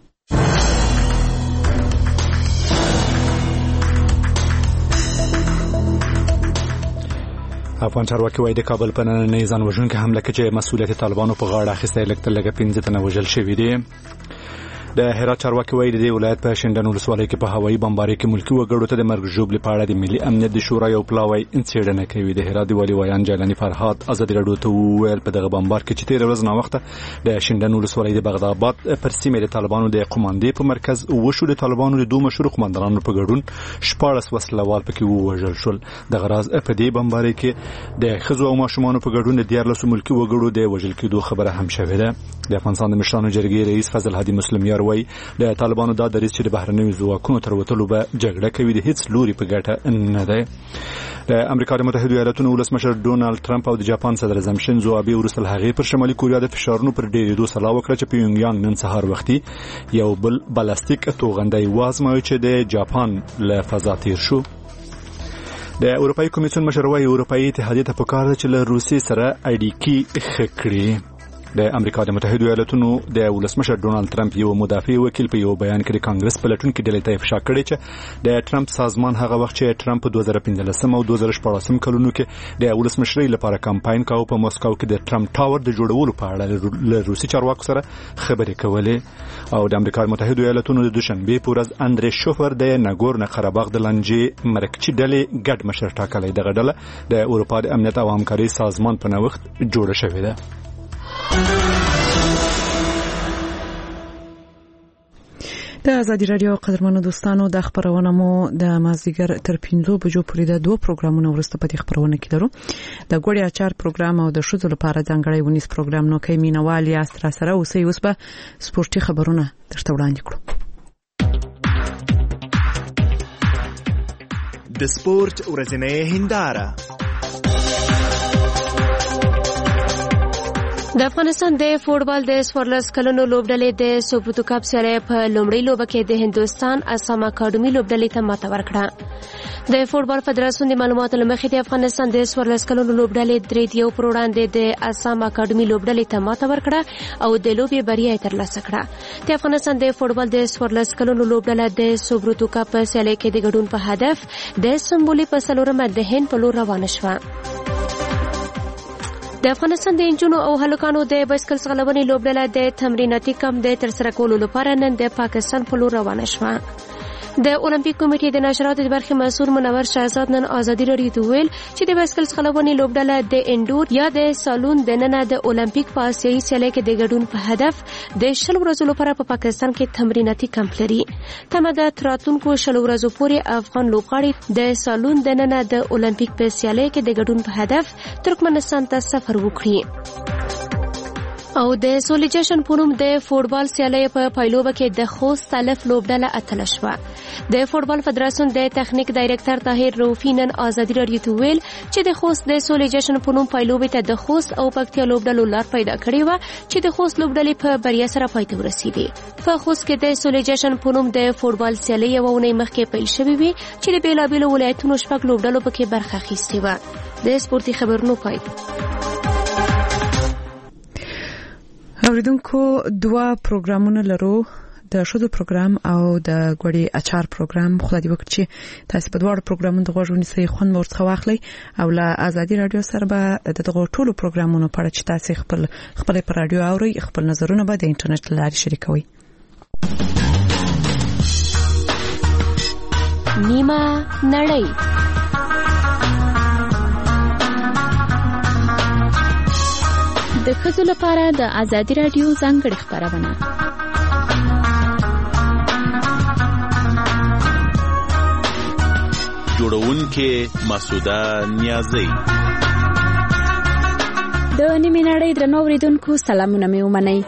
افغان چارواکي وايي د کابل په نننۍ ځان وژونکې حمله کې چې مسؤلیت طالبانو په غاړه اخیستی لږ تر لږه پنځه تنه وژل شوي دي. د هرات چارواکي وايي د دې ولایت په شینډن ولسوالۍ کې په هوایي بمبارۍ کې ملکي وګړو ته د مرګ ژوبلې په اړه د ملي امنیت د شورا یو پلاوی څېړنه کوي. د هرات د والي ویان جیلاني فرهاد ازادي راډیو ته وویل په دغه بمبار کې چې تېره ورځ ناوخته د شینډن ولسوالۍ د بغداد پر سیمې د طالبانو د قوماندې په مرکز وشو. د طالبانو د دوه مشهور قوماندانانو په ګډون شپاړس وسلوال پکې ووژل شول. دغه راز په دې بمبارۍ کې د ښځو او ماشومانو په ګډون د دیارلسو ملکي وګړو د وژل کېدو خبره هم شوې ده. د افغانستان د مشرانو جرګې رئیس فضل هادي مسلمیار وايي د طالبانو دا دریځ چې د بهرنیو ځواکونو تر وتلو به جګړه کوي د هیڅ لوري په ګټه نه دی. د امریکا د متحده ایالاتونو ولسمشر ډونالد ټرمپ او د جاپان صدر اعظم شینزو آبه وروسته له هغې پر شمالي کوریا د فشارونو پر ډېرېدو سلا وکړه چې پیونګ یانګ نن سهار وختي یو بل بلاستیک توغندی وازموي چې د جاپان له فضا تیر شو. د اروپאי کمیسیون مشر وايي اروپאי اتحادیه ته پکار ده چې له روسیې سره اړیکې ښه کړي. د امریکا د متحده ایالاتونو د ولسمشر ډونالد ټرمپ یو مدافع وکیل په یو بیان کې د کانګرس پلټونکو ډلې ته افشا کړی چې د ټرمپ سازمان هغه وخت چې ټرمپ په دوه زره پنځلسم او دوه زره شپاړسم کلونو کې د ولسمشرۍ لپاره کمپاین کاوه په مسکو کې د ټرمپ ټاور د جوړولو په اړه له روسي چارواکو سره خبرې کولې. او د امریکا متحده ایالاتونو د دوشنبه په ورځ اندرې شوفر د ناګورنو قرهباغ د لانجې مرکچي ډلې ګډ مشر ټاکلی. دغه ډله د اروپا د امنیت او همکارۍ سازمان په نوښت جوړه شوې ده. د ازادي راډیو قدرمنو دوستانو د خبرونه مو د مازیګر تر پنځو بجو پورې د دوه پروګرامونو ورسته په دې خبرونه کې درو. د ګوړې اچار پروګرام او د شوزو لپاره ځانګړی ونیس پروګرام نو کې مینوال یا سره سره اوسې اوس په سپورتي خبرونه درته وړاندې کړو. د سپورت ورځنۍ هنداره. د افغانستان د فوټبال د سورلس کلونو لوبډلې د سوپوتو کپ سره په لومړی لوبه کې د هندستان اسام اکاډمي لوبډلې ته ماته ورکړه. د فوټبال فدراسیون د معلوماتو لمخې د افغانستان د سورلس کلونو لوبډلې درې یو پر وړاندې د اسام اکاډمي لوبډلې ته ماته ورکړه او د لوبې بریا یې ترلاسه کړه. د افغانستان د فوټبال د سورلس کلونو لوبډله د سوبروتو کپ سیالۍ کې د ګډون په هدف د سمبولي په څلورمه د هند په لور روانه شوه. د افغانستان د انجونو او هلکانو د بایسکل ځغلونې لوبډله د تمریناتي کمپ د ترسره کولو لپاره نن د پاکستان په لور روانه شوه. د اولمپیک کمیټې د نشراتو د برخې مسؤل منور شهزاد نن ازادي راډیو ته ویل چې د بایسکل ځغلونې لوبډله د انډور یا د سالون د ننه د اولمپیک په آسیایي سیالۍ کې د ګډون په هدف د شل ورځو لپاره په پاکستان کې تمریناتي کمپ لري. تمه ده تر راتلونکو شل ورځو پورې افغان لوبغاړي د سالون د ننه د اولمپیک په سیالۍ کې د ګډون په هدف ترکمنستان ته سفر وکړي. او د سولې جشن په نوم د فوټبال سیالۍ په پایلوبه کې د خوست الف لوبډله اتله شوه. د فوټبال فدراسیون د تخنیک ډایریکټر طاهر روفي نن ازادي راډیو ته ویل چې د خوست د سولې جشن په نوم پایلوبه ته د خوست او پکتیا لوبډلو لار پیدا کړې و چې د خوست لوبډلې په بریا سره پای ته ورسېدې. په خوست کې د سولې جشن په نوم د فوټبال سیالۍ یو ونې مخکې پیل شوې وي چې د بیلابیلو ولایتونو شپږ لوبډلو پکې برخه اخیستې و. د سپورتي خبرونو پای. اوریدونکو دوه پروګرامونه لرو، د شودو پروګرام او د ګوړې اچار پروګرام. خدای دې وکړي چې تاسو په دواړو پروګرامونو د غوږ ونیسئ، خوند به ورڅخه واخلئ او له ازادي راډیو سره به د دغو ټولو پروګرامونو په اړه چې تاسو خپل خپل پر راډیو اورئ خپل نظرونه به د انټرنیټ له لارې شریکوئ. نیمه نړۍ. د ښځو لپاره د ازادي راډیو ځانګړې خپرونه. جوړونکې مسعوده نیازی. د نیمې نړۍ درنو اوریدونکو سلامونه مې ومنئ.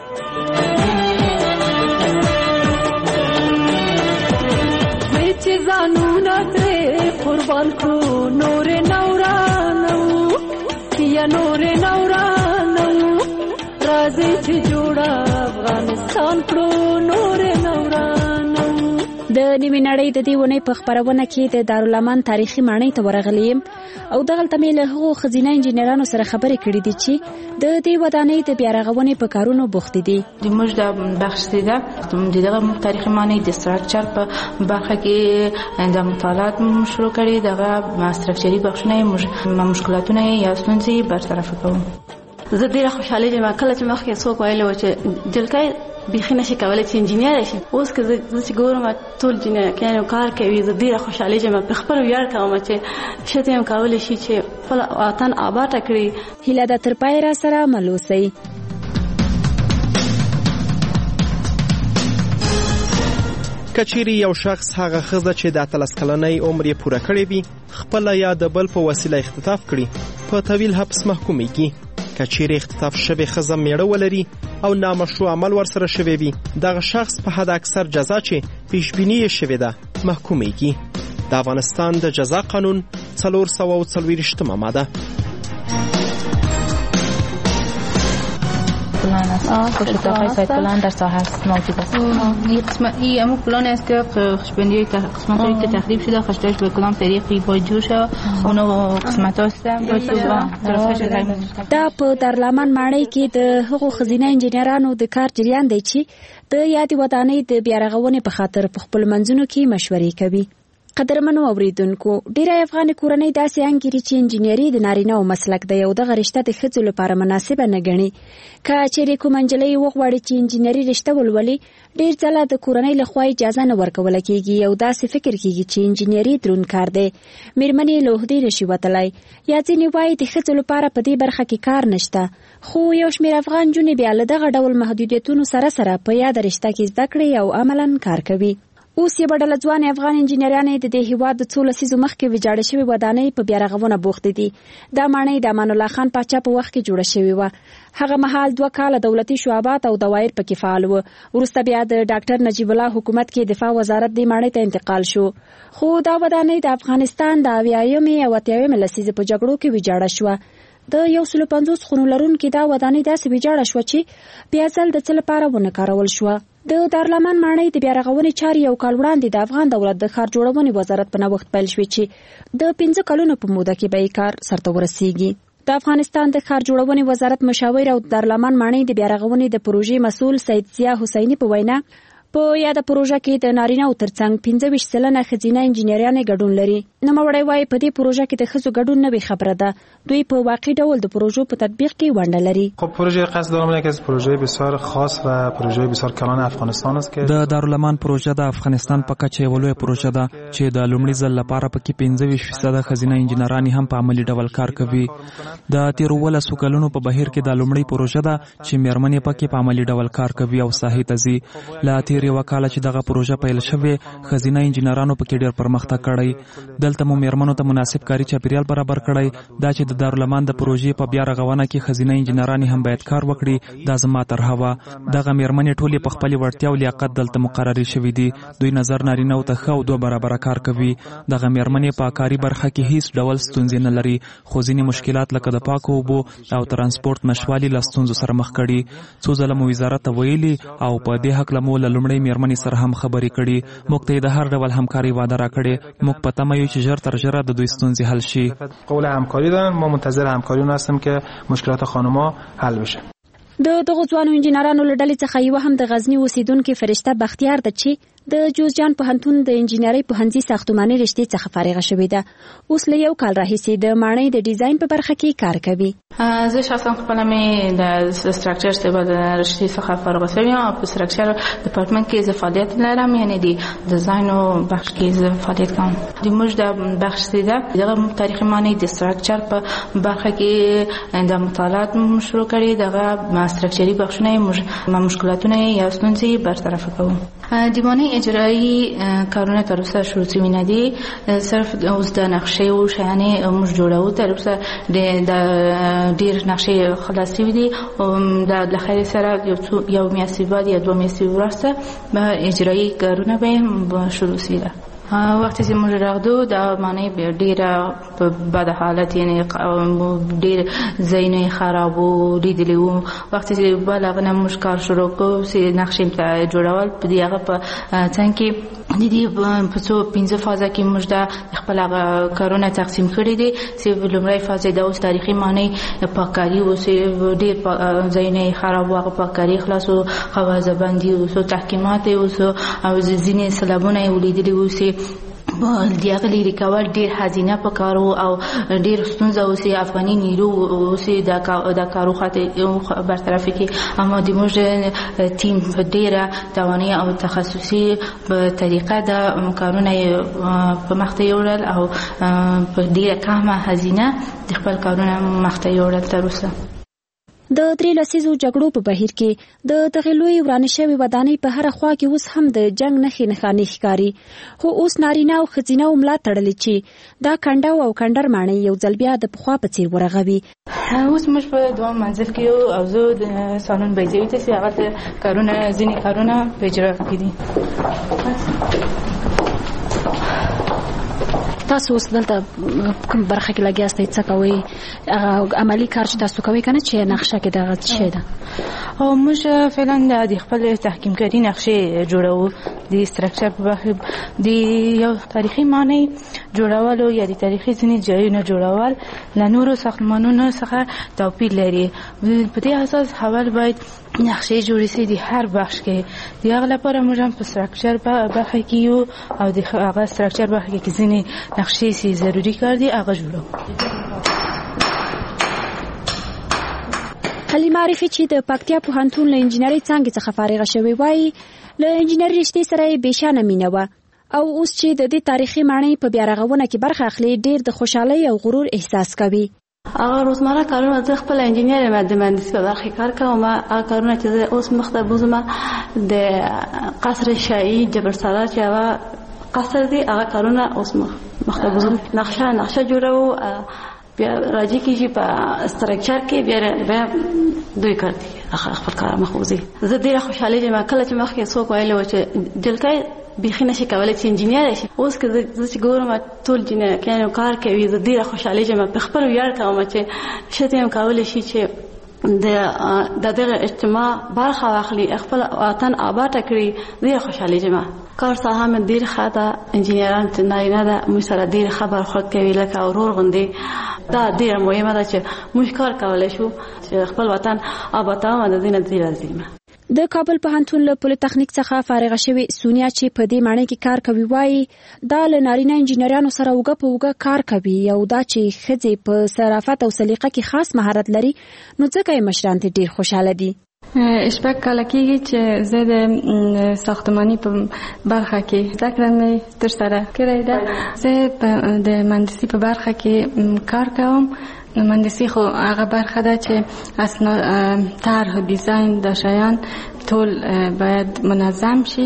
چې ځانونه ترې قربان کړو نور نورانو یا نور نورانو راځي چې جوړه افغانستان کړو نور نورانو. د نیمې نړۍ د دې ونې په خپرونه کې د دارالامان تاریخي ماڼۍ ته ورغلی یم او دغلته مې له هغو ښځینه انجینرانو سره خبرې کړې دي چې د دې ودانۍ د بیارغونې په کارونو بوخت دي. موږ د بخش ده د دغه تاریخي ماڼۍ د سټراکچر په برخه کې د مطالعات شروع کړي. دغه استراکچري بخشونه موږ مشکلاتونه یا ستونزې برطرف کوو. زه ډیره خوشاله یم کله چې مخکې څوک ویل و چې جلکۍ بیخي نشي کولی چې انجینر شي. اوس که زه چې ګورم ټول جنکیانو کار کوي زه ډیره خوشاله یم. په خپل ویاړ کوم چې ښځې هم کولی شي چې خپل وطن آباد کړي. هیله ده تر پایه را سره مل اوسئ. کچېرې یو شخص هغه ښځه چې د اتلس کلنۍ عمر یې پوره کړی وي خپله یا د بل په وسیله اختطاف کړي په طویل حبس محکومیږي. کچېرې اختطاف شوې ښځه میړه ولري او نامشروع عمل ورسره شوی وي دغه شخص په حد اکثر جزا چې پیشبیني یې شوې ده محکومیږي. د افغانستان د جزا قانون څلور سوه او څلوېښتمه ماده. پلان است اتاقای سایت پلان در ساحه است موجود است. این قسمت این همون پلان است که خشبندی قسمتایی که تخریب شده خشداش به کلام طریقی باید جور شد اونو قسمت هست دا په دارالامان ماڼۍ کې د هغو ښځینه انجینرانو د کار جریان دی چې د یادې ودانۍ د بیارغونې په خاطر په خپل منځونو کې مشورې کوي. قدرمنو اوریدونکو ډیری افغاني کورنۍ داسې انګیري چې انجینري د نارینه‌و مسلک دی او دغه رشته د ښځو لپاره مناسبه نه ګڼي. که چیرې کوم نجلۍ وغواړي چې انجینري رشته ولولي ډیر ځله د کورنۍ لخوا اجازه نه ورکول کیږي او داسې فکر کیږي چې انجینري دروند کار دی میرمنې له عهدې نشي وتلی یا ځینې وایي د ښځو لپاره په دې برخه کې کار نشته. خو یو شمېر افغان نجونې بیا له دغه ډول محدودیتونو سره سره په یاده رشته کې زده کړې او عملاً کار کوي. اوس یې بدله ځوانې افغان انجینرانې د دې هیواد د څو لسیزو مخکې ویجاړې شوې ودانۍ په بیارغونه بوخت دي. دا ماڼۍ د امان الله خان پاچا په وخت کې جوړه شوې وه. هغه مهال دوه کاله دولتي شعبات او دوایر پکې فعال وو. وروسته بیا د ډاکټر نجیب الله حکومت کې دفاع وزارت دې ماڼۍ ته انتقال شو. خو دا ودانۍ د افغانستان د اویایمې او اتیایمې لسیزې په جګړو کې ویجاړه شوه. د یو سلو پنځوس خونو لرونکې دا ودانۍ داسې ویجاړه شوه چې بیا ځل د څه لپاره ونه کارول شوه. د دارالامان ماڼۍ د بیارغونې چارې یو کال وړاندې د افغان دولت د ښار جوړونې وزارت په نوښت پیل شوې چې د پنځه کلونو په موده کې به یې کار سرته ورسیږي. د افغانستان د ښار جوړونې وزارت مشاور او دارالامان ماڼۍ د بیارغونې د پروژې مسؤل سید ضیا حسیني په وینا په یاده پروژه کې د نارینه‌و ترڅنګ پنځه ویشت سلنه ښځینه انجینرانې ګډون لري. نوموړی وایي په دې پروژه کې د ښځو ګډون نوې خبره ده. دوی په واقعي ډول د پروژو په تطبیق کې ونډه لري. خب پروژه قصد دارم یکی از پروژه بسیار خاص و پروژه بسیار کلان افغانستان است که د دارالامان پروژه د افغانستان په کچه یو لوی پروژه ده چې د لومړي ځل لپاره پکې پنځه ویشت فیصد ښځینه انجینرانې هم په عملي ډول کار کوي. د تیرو ولسو کلونو په بهیر کې د لومړۍ پروژه ده چې میرمنې پکې په عملي ډول کار کوي او ساحې ته ځي. لا تیر یو کال چې دغه پروژه پیل شوې ښځینه انجینرانو پکې ډېر پرمختګ کړی. دلته مو میرمنو ته مناسب کاري چاپیریال برابر کړی. دا چې د دارالامان د پروژې په بیا رغونه کې ښځینه انجینرانې هم باید کار وکړي دا زما طرحه وه. دغه میرمنې ټولې په خپلې وړتیا او لیاقت دلته مقررې شوي دي. دوی نظر نارینه‌و ته ښه او دوه برابره کار کوي. دغه میرمنې په کاري برخه کې هیڅ ډول ستونزې نه لري خو ځینې مشکلات لکه د پاکو اوبو او ترانسپورت نشوالي له ستونزو سره مخ کړي. څو ځله مو وزارت ته ویلي او په دې هکله مو له لومړۍ میرمنې سره هم خبرې کړي. موږ ته د هر ډول همکاري وعده راکړې. موږ په تمه یو چې ژر تر ژره د دوی ستونزې حل شي. قول همکاری دارن. ما منتظر همکاری هستیم که مشکلات خانم‌ها حل بشه. د دغه ځوانو انجینرانو له ډلې څخه یوه هم د غزني اوسیدونکې فرشته بختیار ده چې د جوزجان پوهنتون د انجینرۍ پوهنځي ساختماني رشتې څخه فارغه شوې ده. اوس له یو کال راهیسې د ماڼۍ د ډیزاین په برخه کې کار کوي. زه شخصا خپل مې د سټراکچر څخه د رشتې څخه فارغه شوم او په سټراکچر ډپارټمنټ کې زه فعالیت لرم، یعنی د ډیزاین او بخش کې زه فعالیت کوم. د موږ د بخش ده دغه تاریخي معنی د سټراکچر په برخه کې د مطالعات شروع کړي. دغه سټراکچري بخشونه موږ مشکلاتونه یا ستونزې برطرف کوو. د معنی اجرایی کارونه تر اوسه شروع شوي نه دي، صرف اوس د نقشې او شیانې موږ جوړو. تر اوسه د ډیر نقشې خلاص شوي دي او د لخر سره یو یو میاشتې بعد یا دوه میاشتې وروسته به اجرایی کارونه به شروع شي. وقتی چې موږ راغلو د معنی ډیره په بد حالت، یعنی ډیر ځایونه خراب و لیدلی وو. وقتی چې بل هغه موږ کار شروع کړو چې نقشې ته جوړول په دې هغه په څنګه کې د دې په څو پنځه فازه کې موږ د خپل هغه کارونه تقسیم کړي دي. چې لومړی فازه د اوس تاریخي معنی پاککاري و، چې ډیر ځایونه خراب و هغه پاککاري خلاص او خوازه بندي او تحکیمات او ځینې سلبونه ولیدلي وو چې دیغه لري کول ډیر هزینه پکارو او ډیر ستونزه اوسې افغاني نیرو اوسې د د کارو خاطر برطرف کی. اما د موږ ټیم په ډیره توانایي او تخصصي په طریقه د کارونه په مخته یوړل او په ډیره کمه هزینه د خپل کارونه مخته یوړل. تر اوسه د درې لسیزو جګړو په بهیر کې د دغې لویې ورانې شوې ودانۍ په هره خوا کې اوس هم د جنګ نښې نښانې ښکاري، خو اوس نارینه او ښځینه و ملا تړلې چې دا کنډو او کنډر ماڼۍ یو ځل بیا د پخوا په څېر ورغوي. اوس موږ په دوه منزل کې یو او زه د سالون بیضوي ته چې هغه کارونه ځینې کارونه په اجرا کې دي. تاسو اوس دلته کوم برخه کې لګیا استئ؟ څه کوئ؟ عملی کار چې تاسو کوئ کنه چې نقشه کې دغه څه ده؟ او موږ فعلا د خپل تحکیم کاری نقشه جوړو. د سټراکچر په برخه د یو تاریخي معنی جوړول یا د تاریخي ځینې ځایونه جوړول له نورو ساختمانونو څخه توپیر لري. په دې اساس حواله باید نقشه جوړې شي د هر بخش کې. د هغه لپاره موږ هم په سټراکچر په برخه کې یو او د هغه سټراکچر برخه کې ځینې نقشې سي ضروري کار دي هغه جوړو. حلیمه عارفي چې د پکتیا پوهنتون له انجینرۍ څانګې څخه فارغه شوې وایي له انجینرۍ رشتې سره یې بېشانه مینه وه او اوس چې د دې تاریخي ماڼۍ په بیا رغونه کې برخه اخلي ډېر د خوشحالۍ او غرور احساس کوي. هغه روزمره کارونه زه خپل انجینر یم، د مهندسي په برخه کار کوم. هغه کارونه چې زه اوس مخته بوزم د قصر شاهي جبر سالار چې هغه قصر دی، هغه کارونه اوس مخته بوزم. نقشه نقشه جوړو بیا راځي کیږي په سټراکچر کې بیا دوی کار دي خپل کار مخوزي. زه ډیره خوشاله یم کله چې مخکې څوک ویل و چې جلکای بیخي نشي کولای چې انجینر شي. اوس که زه چې ګورم ټول جنکانو کار کوي زه ډیره خوشاله یم. په خپل ویاړ کوم چې شته هم کولای شي چې د د دغه اجتماع برخه واخلي، خپل وطن آباد کړي. ډیره خوشاله یم. کار ساحه مې ډیر ښه ده. انجینران چې نارینه ده موږ سره ډیر خبر خود کوي لکه اورور غوندي. دا ډیره مهمه ده چې موږ کار کولای شو چې خپل وطن آباد او د دې نه ډیر لازمه. د کابل پوهنتون له پولیټیکنیک څخه فارغه شوې سونیا چې په دې ماڼۍ کې کار کوي وایي دا له نارینه انجینرانو سره اوږه په اوږه کار کوي او دا چې ښځې په صرافت او سلیقه کې خاص مهارت لري نو ځکه یې مشران ته ډیر خوشحاله دي. شپږ کاله کېږي چې زه د ساختماني په برخه کې زده کړه مې ترسره کړې ده. زه د مهندسي په برخه کې کار کوم. مهندسي خو هغه برخه ده چې اصلا طرح ډیزاین د شیان ټول باید منظم شي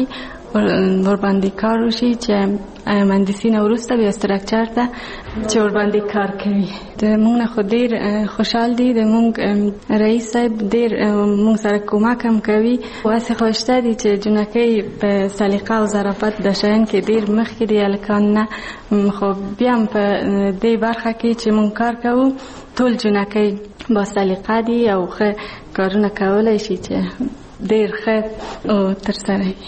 ور باندې کار وشي چې مهندسي نه وروسته بیا سټراکچر ده چې ور باندې کار کوي. د موږ نه خو ډېر خوشحال دي. د موږ رئیس صاحب ډېر موږ سره کومک هم کوي. واسې خوشته دي چې جنکۍ په سلیقه او ظرافت د شیان کې ډېر مخکې دي هلکان نه. خو بیا هم په دې برخه کې چې موږ کار کوو ټول جنکۍ با سلیقه دي او ښه کارونه کولی شي چې ډېر ښه ترسره وي.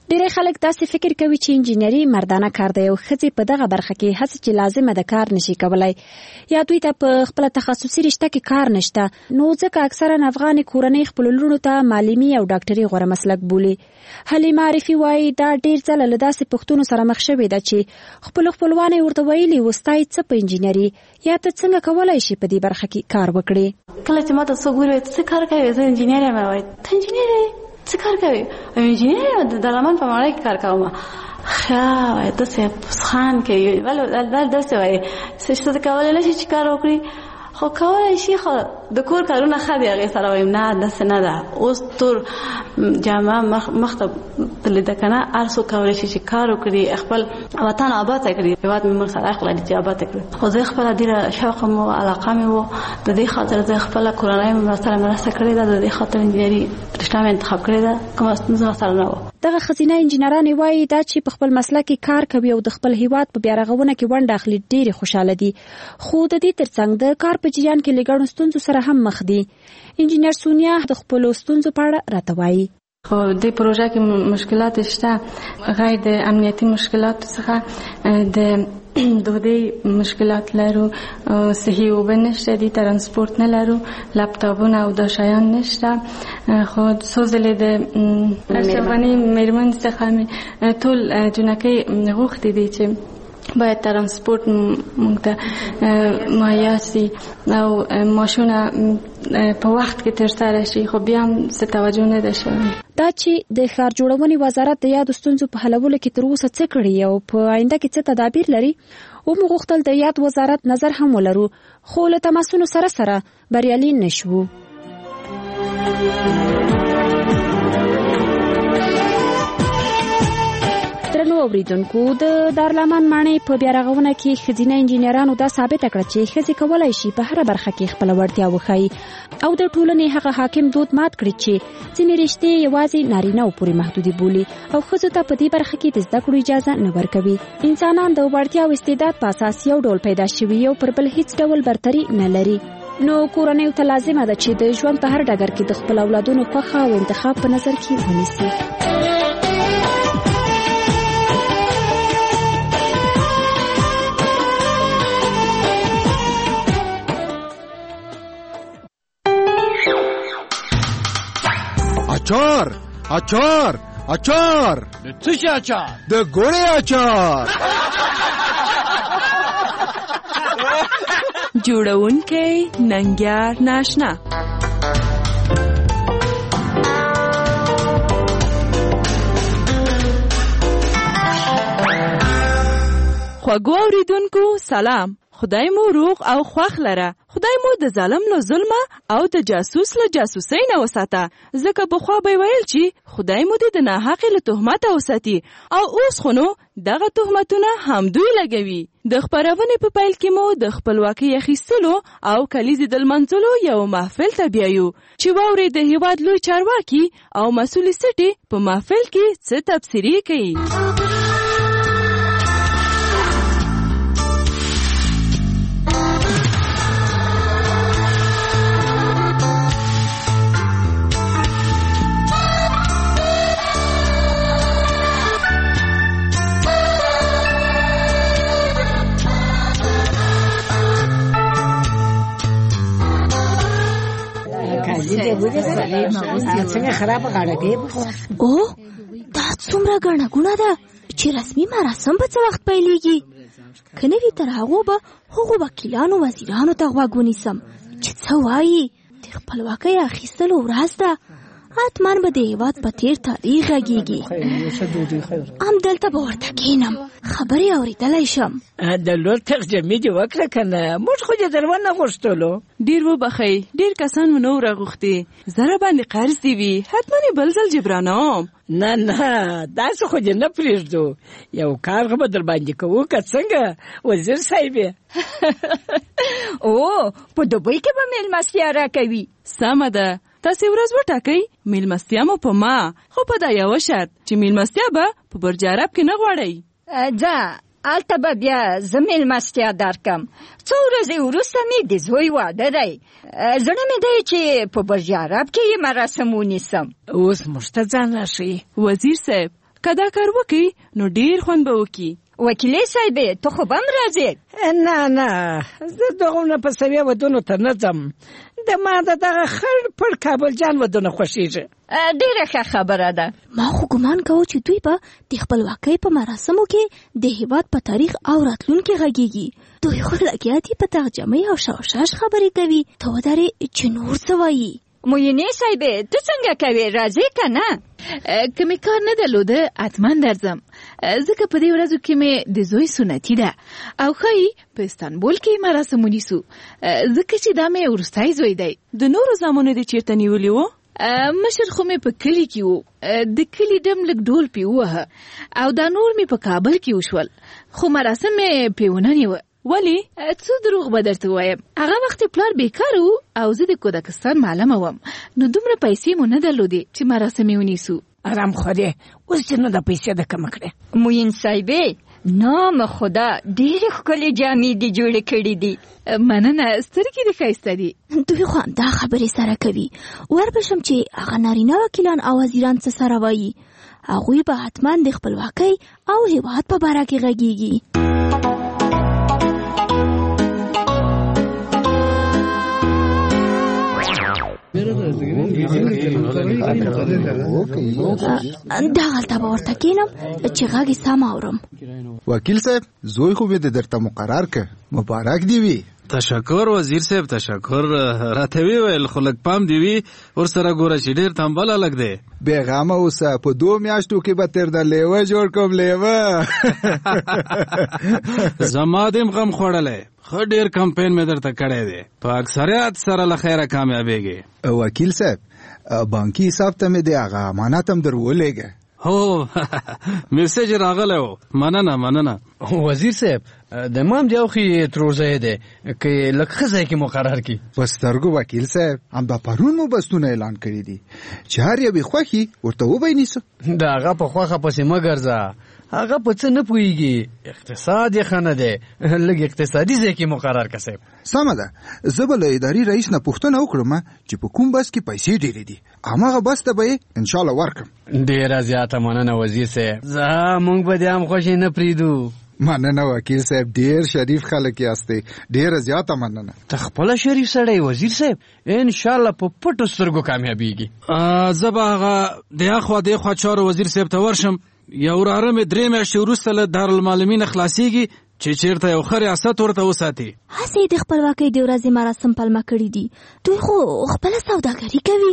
ډېر خلک داسې فکر کوي چې انجینري مردانه کار دی او ښځې په دغه برخه کې هڅه چې لازمه ده کار نشي کولای یا دوی ته په خپل تخصصي رشته کې کار نشته، نو ځکه اکثرا افغان کورنۍ خپل لورونو ته معلمي او ډاکټري غوره مسلک بولي. حلیمه عارفي وایي دا ډېر ځله له داسې پوښتنو سره مخ شوې ده چې خپل خپلوان یې ورته ویلي وستای څه په انجینري یا ته څنګه کولای شي په دې برخه کې کار وکړي. کله چې ما ته څوک وویل څه کار کوې، زه انجینر یم، وایي ته انجینر یې څه کار کوې؟ انجینر یم، د لمن په ماڼۍ کې کار کوم. ښه وایي داسې خان کوي ولې داسې وایي څه کولی نه شي چې کار وکړي، خو کولی شي، خو د کور کارونه ښه دي. هغې سره وایم نه داسې نه ده، اوس تور جامه مخ ته لیده که نه هر څوک کولی شي چې کار وکړي، خپل وطن آباد کړي. هېواد مې موږ سره اخلي چې آباد کړي، خو زه خپله ډېره شوق مې و، علاقه مې و، د دې خاطر زه خپله کورنۍ مې سره مرسته کړې ده، د دې خاطر انجینري رشته مې انتخاب کړې ده، کومه ستونزه سره نه وه. دغه ښځینه انجینرانې وایي دا چې په خپل مسلک کې کار کوي او د خپل هیواد په بیارغونه کې ونډه اخلي ډېرې خوشحاله دي، خو د دې ترڅنګ د کار په جریان کې له ګڼو ستونزو سره هم مخ دي. انجینر سونیا د خپلو ستونزو په اړه راته وایي. خو د پروژه کې مشکلات شته، غیر د امنیتي مشکلاتو څخه د دودي مشکلات لرو، صحي اوبه نشته، د ترانسپورت نه لرو، لپټاپونه او دا شیان نشته. خو څو ځلې د اشرفاني میرمن څخه مې ټول جنکۍ غوښتي دي چې باید ترانسپورت موږ ته مهیا شي او ماشونه په وخت کې ترسره شي، خو بیا هم څه توجه نه ده شوې. دا چې د ښار جوړونې وزارت د یادو ستونزو په حلولو کې تر اوسه څه کړي او په آینده کې څه تدابیر لري، ومو غوښتل د یاد وزارت نظر هم ولرو، خو له تماسونو سره سره بریالي نشو. درنو اوریدونکو، د دارالمان ماڼۍ په بیارغونه کې ښځینه انجینرانو دا ثابته کړه چې ښځې کولی شي په هره برخه کې خپله وړتیا وښایي او د ټولنې هغه حاکم دود مات کړي چې ځینې رشتې یوازې نارینه‌و پورې محدودې بولي او ښځو ته په دې برخه کې د زده کړو اجازه نه ورکوي. انسانان د وړتیا او استعداد په اساس یو ډول پیدا شوي او پر بل هیڅ ډول برتري نه لري، نو کورنیو ته لازمه ده چې د ژوند په هر ډګر کې د خپل اولادونو خوښه او انتخاب په نظر کې ونیسي. اچار اچار اچار د څه شي اچار؟ د ګوړې اچار. جوړونکی ننګیار ناشنا. خوږو اوریدونکو سلام، خدای مو روغ او خوښ لره، خدای مو د ظالم له ظلمه او د جاسوس له جاسوسۍ نه وساته، ځکه پخوا به ویل چې خدای مو دې د ناحقې له تهمته وساتي، او اوس خو نو دغه تهمتونه هم دوی لګوي. د خپرونې په پیل کې مو د خپلواکۍ اخیستلو او کلیزې د لمانځلو یو محفل ته بیایو چې واورئ د هیواد لوی چارواکي او مسؤلې سټې په محفل کې څه تبصرې کوي. څنګه خراب غاړه کې او دا څومره ګڼه ګوڼه ده چې رسمي مراسم په څه وخت پیلېږي؟ که نه وي تر هغو به هغو وکیلانو وزیرانو ته غوږ ونیسم چې څه وایي. د خپلواکۍ اخیستلو ورځ ده، حتما به د هېواد په تېر تاریخ غږېږي. همدلته به ورته کښېنم، خبرې اورېدلی شم. د لور ترجمې دې وکړه که نه؟ موږ خو دې در ونه غوښتلو. ډېر وبښئ، ډېر کسان مو نه راغوښتي، زره باندې قرض دې وي، حتما یې بل ځل جبرانوم. نه نه داسې خو دې نه پرېږدو، یو کار خو به در باندې کوو که څنګه وزیر صاحبې. او په دوبۍ کې به مېلمستیا راکوي؟ سمه ده، تاسې ورځ وټاکئ، میلمستیا مو په ما، خو په دا یوه شرط چې میلمستیا به په برج عرب کې نه غواړئ. ځه هلته به بیا زه میلمستیا درکم. څو ورځې وروسته مې د زوی واده دی، زړه مې دی چې په برج عرب کې یې مراسم ونیسم. اوس موږ ته ځان راشئ. وزیر صاحب، که دا کار وکړي نو ډیر خوند به وکړي. وکیلې صاحبې ته خو به هم راځې؟ نه نه زه دغونه په سویه ودونو ته نه ځم. د ما د دغه خړ پړ کابل جان ودونه خوښېږي. ډېره ښه خبره ده. ما خو ګمان کوو چې دوی به د خپلواکۍ په مراسمو کې د هېواد په تاریخ او راتلونکي غږېږي. دوی خو لګیا دي په تغجمۍ او شاوشاش خبرې کوي. ته ودرې چې نور څه وایي. موینې صاحبې ته څنګه کوې؟ راځې که نه؟ که مې کار نه درلوده حتما درځم، ځکه په دې ورځو کې مې د زوی سنتي ده او ښایي په استانبول کې مراسم ونیسو، ځکه چې دا مې وروستی زوی دی. د نورو زامنو دې چیرته نیولي وو؟ مشر خو مې په کلي کې وو، د کلي ډم لږ ډول پې ووهه او دا نور مې په کابل کې وشول، خو مراسم مې پې ونه نیوه. ولی؟ څو دروغ به درته وایم، هغه وخت پلار بیکاره و او زه د کودکستان معلمه وم، نو دومره پیسې مو نه درلودې چې مراسم یې ونیسو. ارام خورې، اوس چې نو د پیسې د کمه کړې. موین صاحبې نام خدا ډېرې ښکلې جامې دې جوړې کړې دي. مننه، سترګې دې ښایسته دي. دوی خو همدا خبرې سره کوي. وربشم چې هغه نارینه وکیلان او وزیران څه سره وایي. هغوی به حتما د خپلواکۍ او هېواد په باره کې غږېږي. دا غلطه به ورته کینم چې غږ یې سم اورم. وکیل صاحب زوی خو مې درته مقرر که، مبارک دی وي. تشکر وزیر صاحب، تشکر. راته ویل خو لږ پام دی وي ورسره ګوره چې ډېر تنبل هلک دی. بېغمه اوسه، په دوو میاشتو کې به تر د لیوه جوړ کوم. لیوه زما دې غم خوړلی، ښه ډېر کمپین مې درته کړی دی، په اکثریت سره له خیره کامیابېږي. وکیل صاحب بانکي حساب ته مې د هغه امانت هم در ولېږه. هو میسج راغلی و، مننه مننه. وزیر صاحب د مام دی اوخي تروزه دی که لکه ښه ځای کې مقرر کړي. په سترګو وکیل صاحب، همدا پرون مو بستونه اعلان کړي دي چې هر یو یې خوښي ورته وبه نیسو. د هغه په خوښه پسې مه ګرځه، هغه په څه نه پوهېږي، اقتصاد یې ښه نه دی، لږ اقتصادي ځای کې مقرر که صاحب. سمه ده، زه به له اداري رئیس نه پوښتنه وکړم چې په کوم بس کې پیسې ډېرې دي، هماغه بس ته به یې انشاءالله ورکړم. ډېره زیاته مننه وزیر صاحب، زموږ به دې هم خوښې نه پرېږدو. مننه وکیل صاحب، ډېر شریف خلک یاستئ، ډېره زیاته مننه. ته خپله شریف سړی وزیر صاحب، انشاءالله په پټو سترګو کامیابېږي. زه به هغه د اخوا د اخوا چارو وزیر صاحب ته ورشم، یو وراره مې درې میاشتې وروسته له دارالمعلمین خلاصېږي چې چېرته یو ښه ریاست ورته وساتي. هسې د خپلواکۍ د ورځې مراسم پلمه کړي دي، دوی خو خپله سوداګري کوي.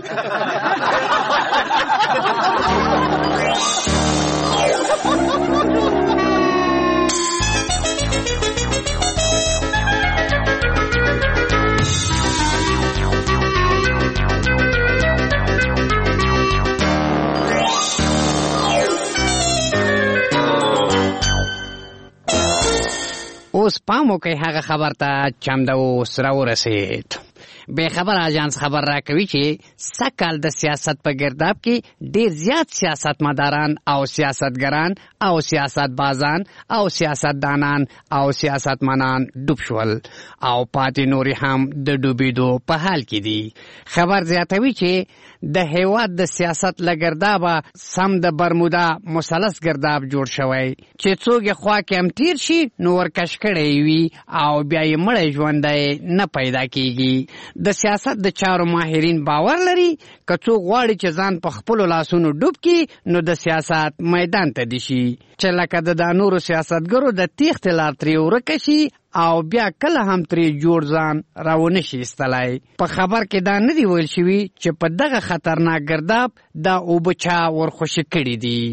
اوس پام وکړئ هغه خبر ته چې همدا اوس راورسېد. بې خبر اجانس خبر راکوي چې سږکال د سیاست په ګرداب کې ډېر زیات سیاستمداران او سیاستګران او سیاستبازان او سیاستدانان او سیاستمنان ډوب شول او پاتې نورې هم د ډوبېدو په حال کې دي. خبر زیاتوي چې د هېواد د سیاست له ګردابه سم د برمودا مثلث ګرداب جوړ شوی چې څوک یې خوا کې هم تیر شي نو ورکش کړی وي او بیا یې مړی ژوندی نه پیدا کېږي. د سیاست د چارو ماهرین باور لري که څوک غواړي چې ځان په خپلو لاسونو ډوب کړي نو د سیاست میدان ته دي شي چې لکه د دا نورو سیاستګرو د تېښتې لار ترې ورکه شي او بیا کله هم ترې جوړ ځان راونه شي ایستلی. په خبر کې دا نه دي ویل شوي چې په دغه خطرناک ګرداب دا اوبه چا ورخوشي کړي دي.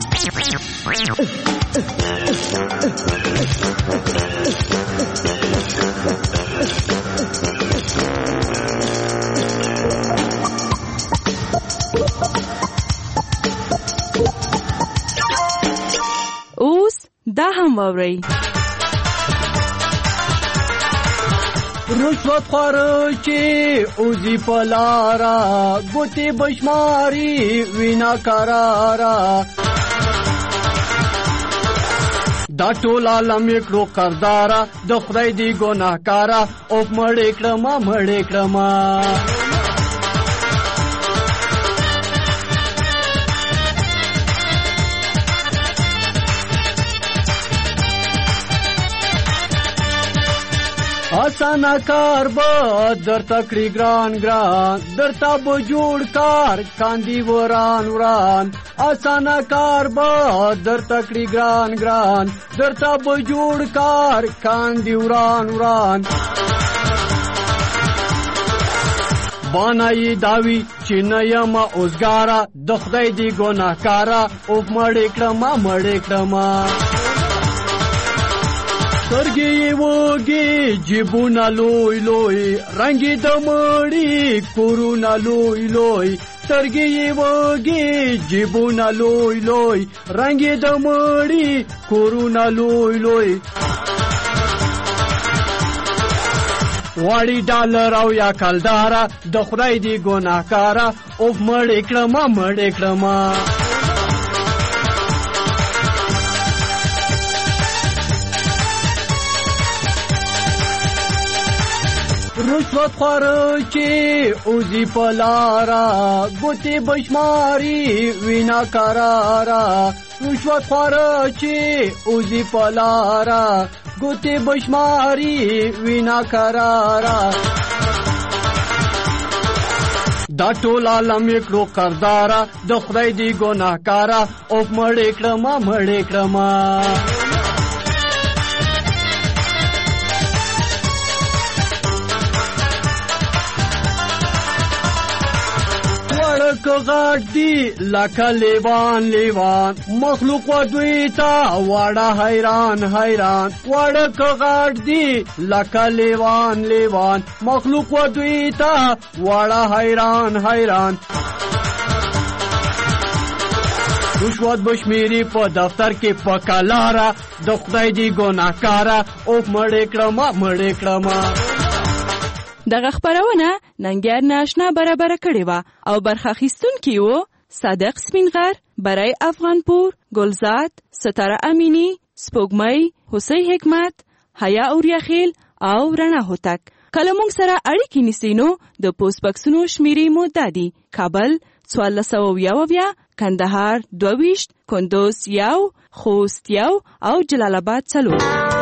اوس دا هم واورئ. رشوت خواره چې اوزی په لاره ګوتې بشماري وینا کراره دا ټول عالم یې کړو قرداره د خدای دی ګناهکاره او مړې کړمه مړې کړمه. اسانه کار به درته کړي ګران ګران درته به جوړ کار کاندي وران وران اسانه کار به درته کړي ګران ګران درته به جوړ کار کاندي وران وران بانایی داوی چې نه یم اوزګاره د خدای دی ګناهکاره اوف مړې کړمه مړې کړمه سترګې یې وږې جیبونه لوی لوی رنګې د مړي کورونه لوی لوی سترګې یې وږې جیبونه لوی لوی رنګې د مړي کورونه لوی لوی واړی ډالر او یا کلداره د خدای دی ګناهکاره اوف مړې کړمه مړې کړمه رشوت خواره چې اوزي په لاره ګوتې بشماري وینا کراره رشوت خواره چې اوزي په لاره ګوتې بشماري وینا کراره دا ټول عالم یې کړو قرداره د خدای دی ګناهکاره اوف مړې کړمه مړې کړمه که غاټ دی لکه لیوان لیوان مخلوق و دوی تا واړه حیران حیران واړه که غاټ دی لکه لیوان لیوان مخلوق و دوی تا واړه حیران حیران رشوت بشمیری په دفتر کې په کلاره د خدای دی ګناهکاره اوف مړې کړمه مړې کړمه دغه خبرونه ننګیار ناشنا برابر کړې و او برخه اخیستونکي وو صادق سپینغر، برای افغانپور، ګلزاد، ستاره امینی، سپوږمۍ، حسی حکمت، حیا اوریاخیل او رڼا هوتک. کله موږ سره اړیکې نیسئ نو د پوسټ بکسونو شمیرې مو دا دي: کابل څوارلس سوه اویا اویا، کندهار دوه ویشت، کندوز یو، خوست یو او جلال آباد څلور.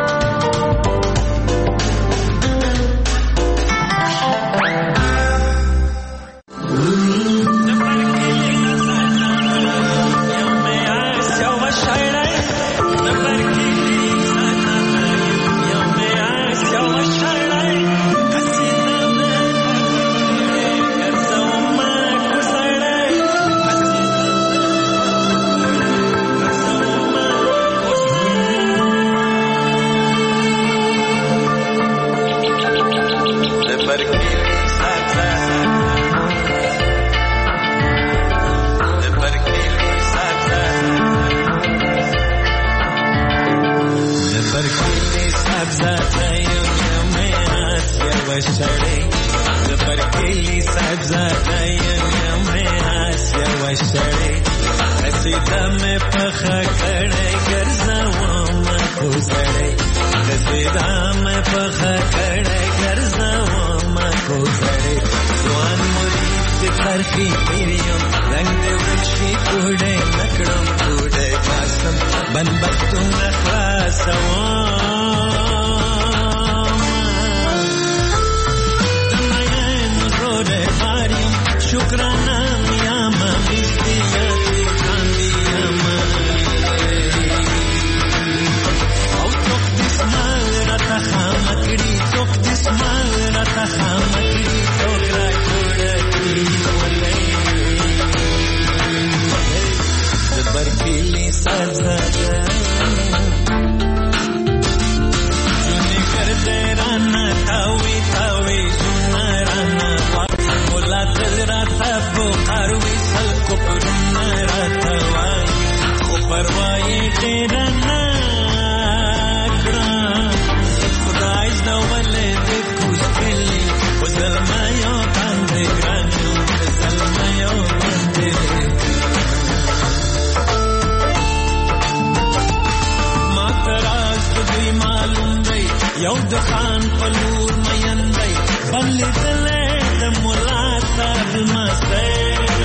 یو د خان په لور میندای بلې دلې د مولا صاحب مستی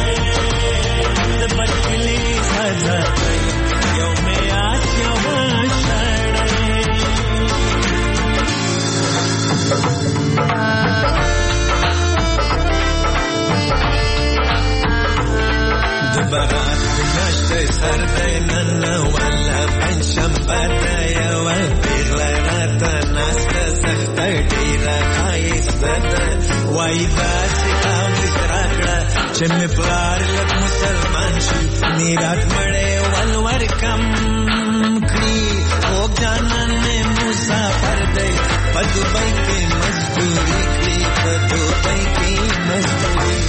د بچلی سزا یو مې آس یو شړې رات میاشتې سر دی نن ولا پنجشنبه ده یوه پیغله راته ناسته سخته ډېره ښایسته ده وایي داسې تعویض راکړه چې مې پلار لږ مسلمان شي میرات مړی ول ورکم کړي خوږ جانان مې مسافر دی په دوبۍ کې مزدوري کړي په دوبۍ کې مزدوري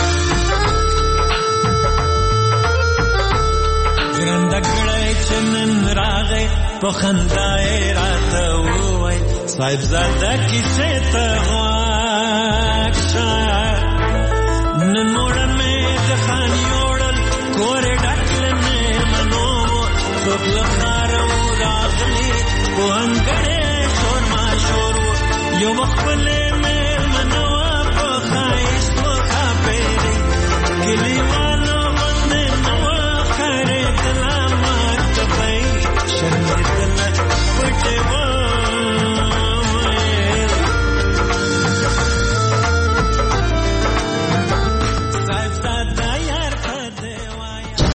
ژرنده کړی چې نن راغی په خندا یې راته ووایي صاحبزاده کیسې ته غوږ شه نن موړه مې د خان یوړل کور یې ډک له مېلمنو څوک له ښاره و راغلي په انګړ یې شور ماشور و یو وخت خپلې